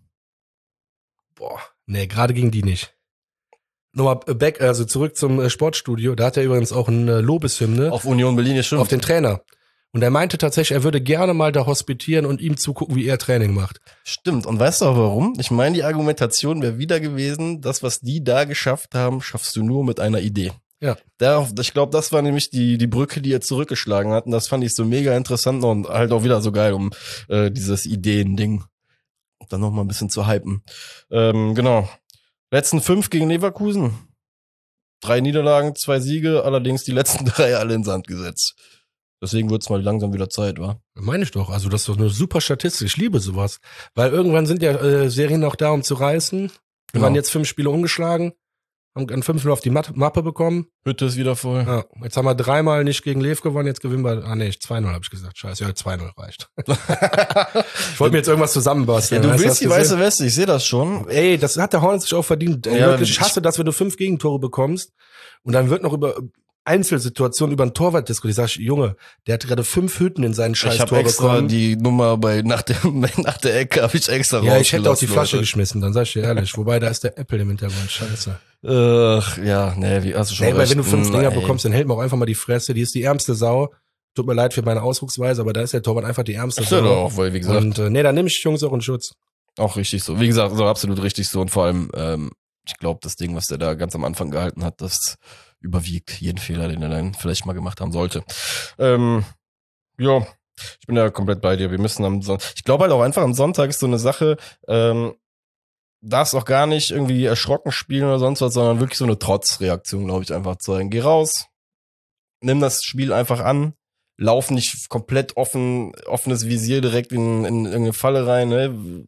Boah, nee, gerade gegen die nicht. Nochmal back, also zurück zum Sportstudio. Da hat er übrigens auch eine Lobeshymne. Auf Union Berlin, ist schon. Auf den Trainer. Und er meinte tatsächlich, er würde gerne mal da hospitieren und ihm zugucken, wie er Training macht. Stimmt. Und weißt du auch warum? Ich meine, die Argumentation wäre wieder gewesen, das, was die da geschafft haben, schaffst du nur mit einer Idee. Ja. Da, ich glaube, das war nämlich die die Brücke, die er zurückgeschlagen hat. Und das fand ich so mega interessant und halt auch wieder so geil, um äh, dieses Ideen-Ding dann noch mal ein bisschen zu hypen. Ähm, genau. Letzten fünf gegen Leverkusen. Drei Niederlagen, zwei Siege, allerdings die letzten drei alle in Sand gesetzt. Deswegen wird's mal langsam wieder Zeit, wa? Meine ich doch. Also das ist doch eine super Statistik. Ich liebe sowas. Weil irgendwann sind ja äh, Serien auch da, um zu reißen. Wir Genau. waren jetzt fünf Spiele ungeschlagen, haben ein fünf null auf die Mat- Mappe bekommen. Hütte ist wieder voll. Ja, jetzt haben wir dreimal nicht gegen Lev gewonnen, jetzt gewinnen wir, ah nee, zwei null habe ich gesagt. Scheiße, ja, zwei null reicht. Ich wollte mir jetzt irgendwas zusammenbasteln. Ja, du Hast willst das die gesehen? weiße Weste, ich sehe das schon. Ey, das hat der Hornet sich auch verdient. Ey, Ja, wirklich, ich ich- hasse das, wenn du fünf Gegentore bekommst und dann wird noch über Einzelsituationen über einen Torwart diskutiert. Sag ich, Junge, der hat gerade fünf Hütten in seinen scheiß Ich habe Tor extra bekommen. die Nummer bei nach der nach der Ecke habe ich extra Ja, ich hätte auch die rausgelassen, Flasche Leute. geschmissen, dann sag ich dir ehrlich. Wobei, da ist der Apple im Hintergrund, scheiße. Ach, ja, nee, wie hast du schon Ey, weil recht. wenn du fünf Mm, Dinger ey. bekommst, dann hält man auch einfach mal die Fresse. Die ist die ärmste Sau. Tut mir leid für meine Ausdrucksweise, aber da ist der Torwart einfach die ärmste Ist ja Sau. doch auch, weil wie gesagt, Und äh, nee, da nehme ich Jungs auch in Schutz. auch richtig so. Wie gesagt, so absolut richtig so und vor allem, ähm, ich glaube, das Ding, was der da ganz am Anfang gehalten hat, das überwiegt jeden Fehler, den er dann vielleicht mal gemacht haben sollte. Ähm, ja, ich bin ja komplett bei dir. Wir müssen am Sonntag, ich glaube halt auch einfach am Sonntag ist so eine Sache, ähm, darfst auch gar nicht irgendwie erschrocken spielen oder sonst was, sondern wirklich so eine Trotzreaktion, glaube ich, einfach zeigen. Geh raus, nimm das Spiel einfach an, lauf nicht komplett offen, offenes Visier direkt in, in irgendeine Falle rein, ne?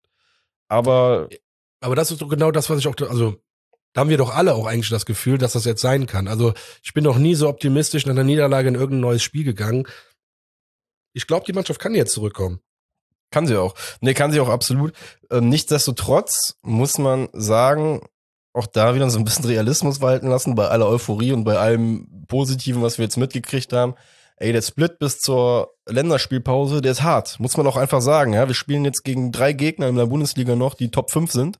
Aber Aber das ist doch genau das, was ich auch, also da haben wir doch alle auch eigentlich das Gefühl, dass das jetzt sein kann. Also ich bin noch nie so optimistisch nach einer Niederlage in irgendein neues Spiel gegangen. Ich glaube, die Mannschaft kann jetzt zurückkommen. kann sie auch. Nee, kann sie auch absolut. Ähm, nichtsdestotrotz muss man sagen, auch da wieder so ein bisschen Realismus walten lassen, bei aller Euphorie und bei allem Positiven, was wir jetzt mitgekriegt haben. Ey, der Split bis zur Länderspielpause, der ist hart. Muss man auch einfach sagen. Ja, wir spielen jetzt gegen drei Gegner in der Bundesliga noch, die Top fünf sind.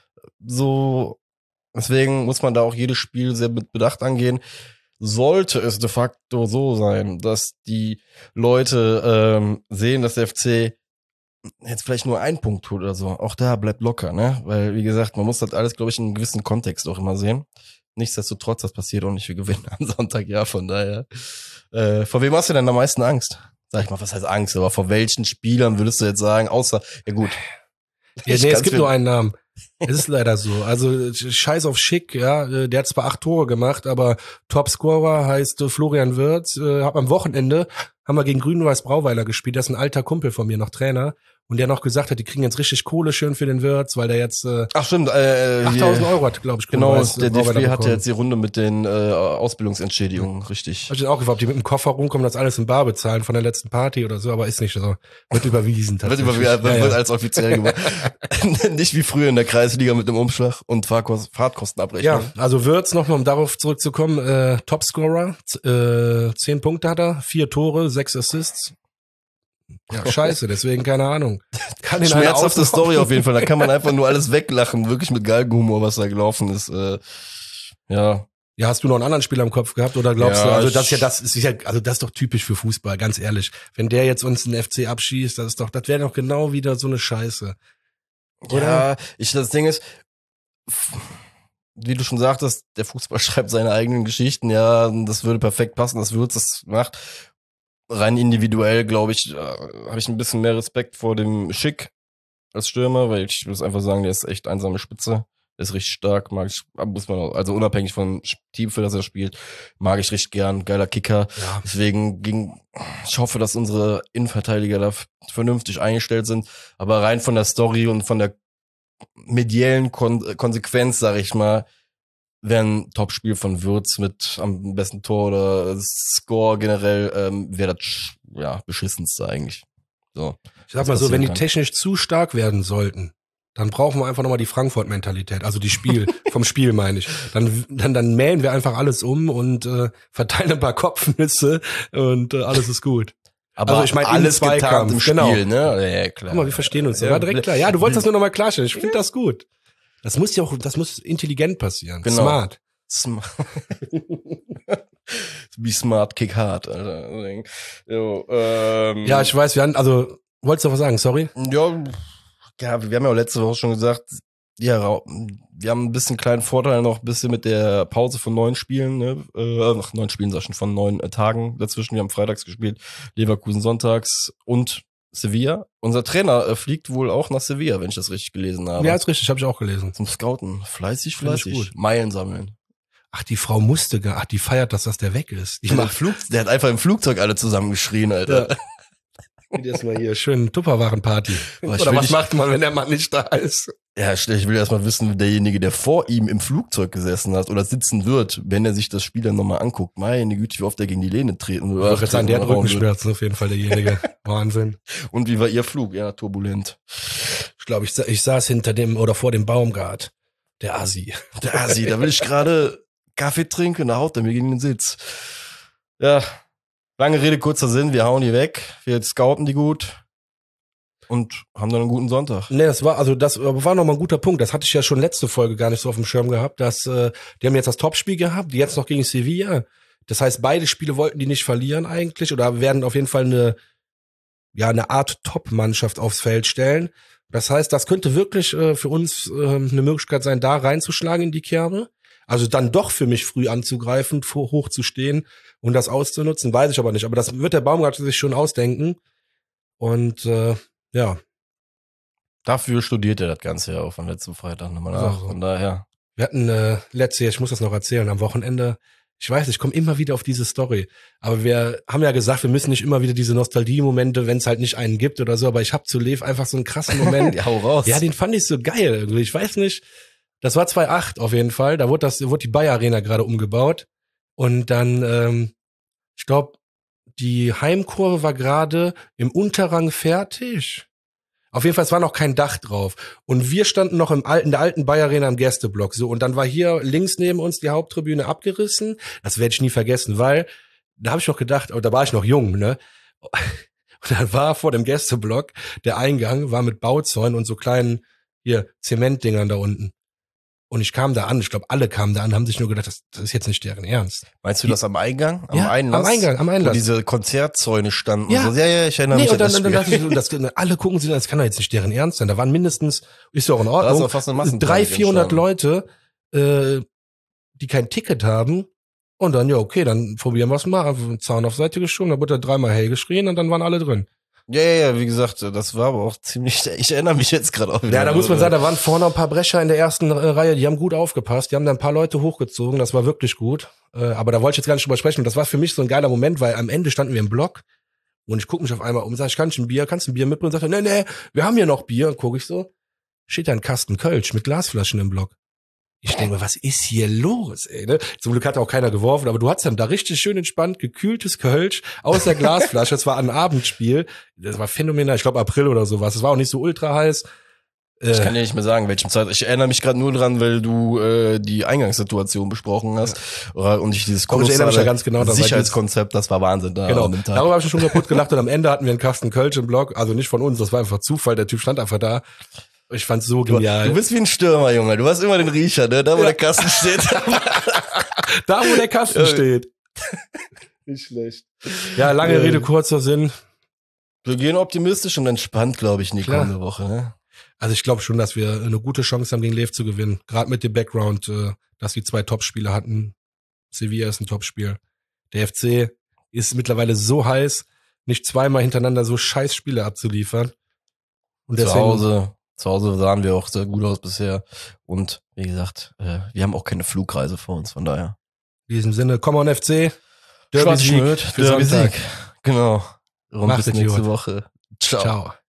So, deswegen muss man da auch jedes Spiel sehr mit Bedacht angehen. Sollte es de facto so sein, dass die Leute ähm, sehen, dass der F C jetzt vielleicht nur einen Punkt tut oder so, auch da bleibt locker, ne? Weil, wie gesagt, man muss das alles, glaube ich, in einem gewissen Kontext auch immer sehen. Nichtsdestotrotz, das passiert auch nicht, wir gewinnen am Sonntag, ja, von daher. Äh, vor wem hast du denn am meisten Angst? Sag ich mal, was heißt Angst? Aber vor welchen Spielern würdest du jetzt sagen, außer, ja gut. Ja, Ich nee, es kann's gibt mir- nur einen Namen. Es ist leider so. Also scheiß auf Schick, ja. Der hat zwar acht Tore gemacht, aber Topscorer heißt äh, Florian Wirtz. Äh, hab am Wochenende haben wir gegen Grün-Weiß Brauweiler gespielt. Das ist ein alter Kumpel von mir, noch Trainer. Und der noch gesagt hat, die kriegen jetzt richtig Kohle schön für den Wirtz, weil der jetzt äh, Ach stimmt, äh, achttausend hier- Euro hat, glaube ich, Genau, Grün-Weiß, äh, der D F B Brauweiler hatte bekommen. jetzt die Runde mit den äh, Ausbildungsentschädigungen, richtig. Hab ich auch gefragt, ob die mit dem Koffer rumkommen, das alles in Bar bezahlen von der letzten Party oder so, aber ist nicht so. Wird überwiesen Wird, tatsächlich. über, wird, ja, wird ja. als offiziell gemacht. Nicht wie früher in der Kreisliga mit dem Umschlag und Fahrkost, Fahrtkostenabrechnung. Ja, also Würz, nochmal um darauf zurückzukommen, äh, Topscorer, z- äh, zehn Punkte hat er, vier Tore, sechs Assists. Ja, scheiße, deswegen keine Ahnung. Kann ihn einer Schmerzhafte auslaufen. Story auf jeden Fall, da kann man einfach nur alles weglachen, wirklich mit Galgenhumor, was da gelaufen ist. Äh, ja. Ja, hast du noch einen anderen Spieler im Kopf gehabt oder glaubst Ja, du, also ich- das ist ja das ist ja also das ist doch typisch für Fußball, ganz ehrlich. Wenn der jetzt uns einen F C abschießt, das ist doch das wäre doch genau wieder so eine Scheiße. Oder? Ja, ich, das Ding ist, f- wie du schon sagtest, der Fußball schreibt seine eigenen Geschichten, ja, das würde perfekt passen, dass Würz das macht. Rein individuell, glaube ich, äh, habe ich ein bisschen mehr Respekt vor dem Schick als Stürmer, weil ich muss einfach sagen, der ist echt einsame Spitze. Der ist richtig stark, mag ich, muss man auch, also unabhängig vom Team, für das er spielt, mag ich richtig gern, geiler Kicker. Ja. Deswegen ging, ich hoffe, dass unsere Innenverteidiger da f- vernünftig eingestellt sind, aber rein von der Story und von der mediellen Kon Konsequenz, sag ich mal, wäre ein Topspiel von Würz mit am besten Tor oder Score generell, ähm, wäre das, sch- ja, beschissenste eigentlich. So. Ich sag mal so, passieren wenn die kann. technisch zu stark werden sollten, dann brauchen wir einfach nochmal die Frankfurt-Mentalität, also die Spiel, vom Spiel meine ich. Dann, dann, dann mähen wir einfach alles um und äh, verteilen ein paar Kopfnüsse und äh, alles ist gut. Aber Also ich meine, alles im getan Zweikampf, im genau. Spiel, ne? Ja, klar. Guck mal, wir verstehen uns, Ja, oder? Direkt klar. Ja, du wolltest das nur nochmal klarstellen. Ich finde Ja. das gut. Das muss ja auch, das muss intelligent passieren. Genau. Smart. Smart. Be smart, kick hard, Alter. Jo, ähm, Ja, ich weiß, wir haben, also, wolltest du noch was sagen, sorry? Ja, ja, wir haben ja auch letzte Woche schon gesagt, ja, ra- wir haben ein bisschen kleinen Vorteil noch, ein bisschen mit der Pause von neun Spielen, ne? Äh, ach, neun Spielen, sag ich schon, von neun äh, Tagen dazwischen. Wir haben freitags gespielt, Leverkusen sonntags und Sevilla. Unser Trainer äh, fliegt wohl auch nach Sevilla, wenn ich das richtig gelesen habe. Ja, ist richtig, habe ich auch gelesen. Zum Scouten. Fleißig, Finde ich fleißig. gut. Meilen sammeln. Ach, die Frau musste gar, ach, die feiert, dass das der weg ist. Die Der, macht, Flug, der hat einfach im Flugzeug alle zusammengeschrien, Alter. Ja. Erstmal hier schön Tupperwaren-Party. Boah, ich Oder will was nicht- macht man, wenn der Mann nicht da ist? Ja, stell- ich will erst mal wissen, derjenige, der vor ihm im Flugzeug gesessen hat oder sitzen wird, wenn er sich das Spiel dann nochmal anguckt. Meine Güte, wie oft er gegen die Lehne treten Ich wollte gerade sagen, der hat oder hauen wird. Rückenschmerzen auf jeden Fall, derjenige. Wahnsinn. Und wie war ihr Flug? Ja, turbulent. Ich glaube, ich, sa- ich saß hinter dem oder vor dem Baumgart. Der Assi. Der Asi, da will ich gerade Kaffee trinken, da haut er mir gegen den Sitz. Ja, lange Rede, kurzer Sinn, wir hauen die weg, wir scouten die gut und haben dann einen guten Sonntag. Nee, das war, also das war nochmal ein guter Punkt. Das hatte ich ja schon letzte Folge gar nicht so auf dem Schirm gehabt, dass, äh, die haben jetzt das Topspiel gehabt, die jetzt noch gegen Sevilla. Das heißt, beide Spiele wollten die nicht verlieren eigentlich oder werden auf jeden Fall eine, ja, eine Art Top-Mannschaft aufs Feld stellen. Das heißt, das könnte wirklich äh, für uns äh, eine Möglichkeit sein, da reinzuschlagen in die Kerbe. Also dann doch für mich früh anzugreifen, vor, hoch zu stehen und das auszunutzen, weiß ich aber nicht. Aber das wird der Baumgart sich schon ausdenken. Und äh, ja, Dafür studiert er das Ganze ja auch von letzten Freitag nochmal nach. So. Von daher. wir hatten äh, letzte, ich muss das noch erzählen, am Wochenende, ich weiß, ich komme immer wieder auf diese Story, aber wir haben ja gesagt, wir müssen nicht immer wieder diese Nostalgie-Momente, wenn es halt nicht einen gibt oder so, aber ich habe zu Lev einfach so einen krassen Moment. Ja, hau raus. Ja, den fand ich so geil irgendwie. Ich weiß nicht, das war zweitausendacht auf jeden Fall, da wurde das wurde die Bayer Arena gerade umgebaut und dann, ähm, ich glaube, die Heimkurve war gerade im Unterrang fertig. Auf jeden Fall, es war noch kein Dach drauf. Und wir standen noch im alten, der alten Bayer Arena im Gästeblock. So, und dann war hier links neben uns die Haupttribüne abgerissen. Das werde ich nie vergessen, weil da habe ich noch gedacht, oh, da war ich noch jung, ne? Und dann war vor dem Gästeblock der Eingang, war mit Bauzäunen und so kleinen hier Zementdingern da unten. Und ich kam da an, ich glaube, alle kamen da an, haben sich nur gedacht, das, das ist jetzt nicht deren Ernst. Meinst du das am Eingang? Am Ja, Einlass? am Eingang, am Wo Einlass. diese Konzertzäune standen. Ja. Und so. Ja, ja, ich erinnere Nee, mich und an dann, das dann, dann Spiel. dachte ich, das, alle gucken sich, das kann doch jetzt nicht deren Ernst sein. Da waren mindestens, ist ja auch in Da ist Ordnung, aber fast eine Massenpanik drei, vierhundert entstanden. Leute, äh, die kein Ticket haben. Und dann, ja, okay, dann probieren wir es mal. Einfach Zahn auf Seite geschoben, dann wurde da dreimal hey geschrien und dann waren alle drin. Ja, ja, ja, wie gesagt, das war aber auch ziemlich, ich erinnere mich jetzt gerade auch wieder. Ja, da muss man sagen, da waren vorne ein paar Brecher in der ersten äh, Reihe, die haben gut aufgepasst, die haben da ein paar Leute hochgezogen, das war wirklich gut. Äh, aber da wollte ich jetzt gar nicht drüber sprechen. Und das war für mich so ein geiler Moment, weil am Ende standen wir im Block und ich gucke mich auf einmal um und sage, ich kann ich ein Bier, kannst du ein Bier mitbringen? Und sagt er, nee, nee, wir haben hier noch Bier. Und gucke ich so, steht da ein Kasten Kölsch mit Glasflaschen im Block. Ich denke mir, was ist hier los, ey, ne? Zum Glück hat auch keiner geworfen, aber du hattest dann da richtig schön entspannt gekühltes Kölsch aus der Glasflasche. Es war ein Abendspiel. Das war phänomenal. Ich glaube April oder sowas. Es war auch nicht so ultra heiß. Ich kann dir nicht mehr sagen, welchem Zeit. Ich erinnere mich gerade nur dran, weil du äh, die Eingangssituation besprochen hast. Ja. Und ich dieses Komm, ich erinnere mich ja ganz genau, Sicherheitskonzept, das war Wahnsinn da. Genau, darüber habe ich schon kaputt gelacht und am Ende hatten wir einen Carsten Kölsch im Blog, also nicht von uns, das war einfach Zufall, der Typ stand einfach da. Ich fand's so genial. Du bist wie ein Stürmer, Junge, du hast immer den Riecher, ne? Da, wo ja. der Kasten steht. Da, wo der Kasten steht. Nicht schlecht. Ja, lange ja. Rede, kurzer Sinn. Wir gehen optimistisch und entspannt, glaube ich, in die Klar. kommende Woche, ne? Also ich glaube schon, dass wir eine gute Chance haben, gegen Lev zu gewinnen. Gerade mit dem Background, dass die zwei Topspiele hatten. Sevilla ist ein Topspiel. Der F C ist mittlerweile so heiß, nicht zweimal hintereinander so scheiß Spiele abzuliefern. Und deswegen, zu Hause, zu Hause sahen wir auch sehr gut aus bisher. Und wie gesagt, wir haben auch keine Flugreise vor uns, von daher. In diesem Sinne, come on F C. Derby-Sieg für Derby-Sieg. Genau. Und Macht bis nächste gut. Woche. Ciao. Ciao.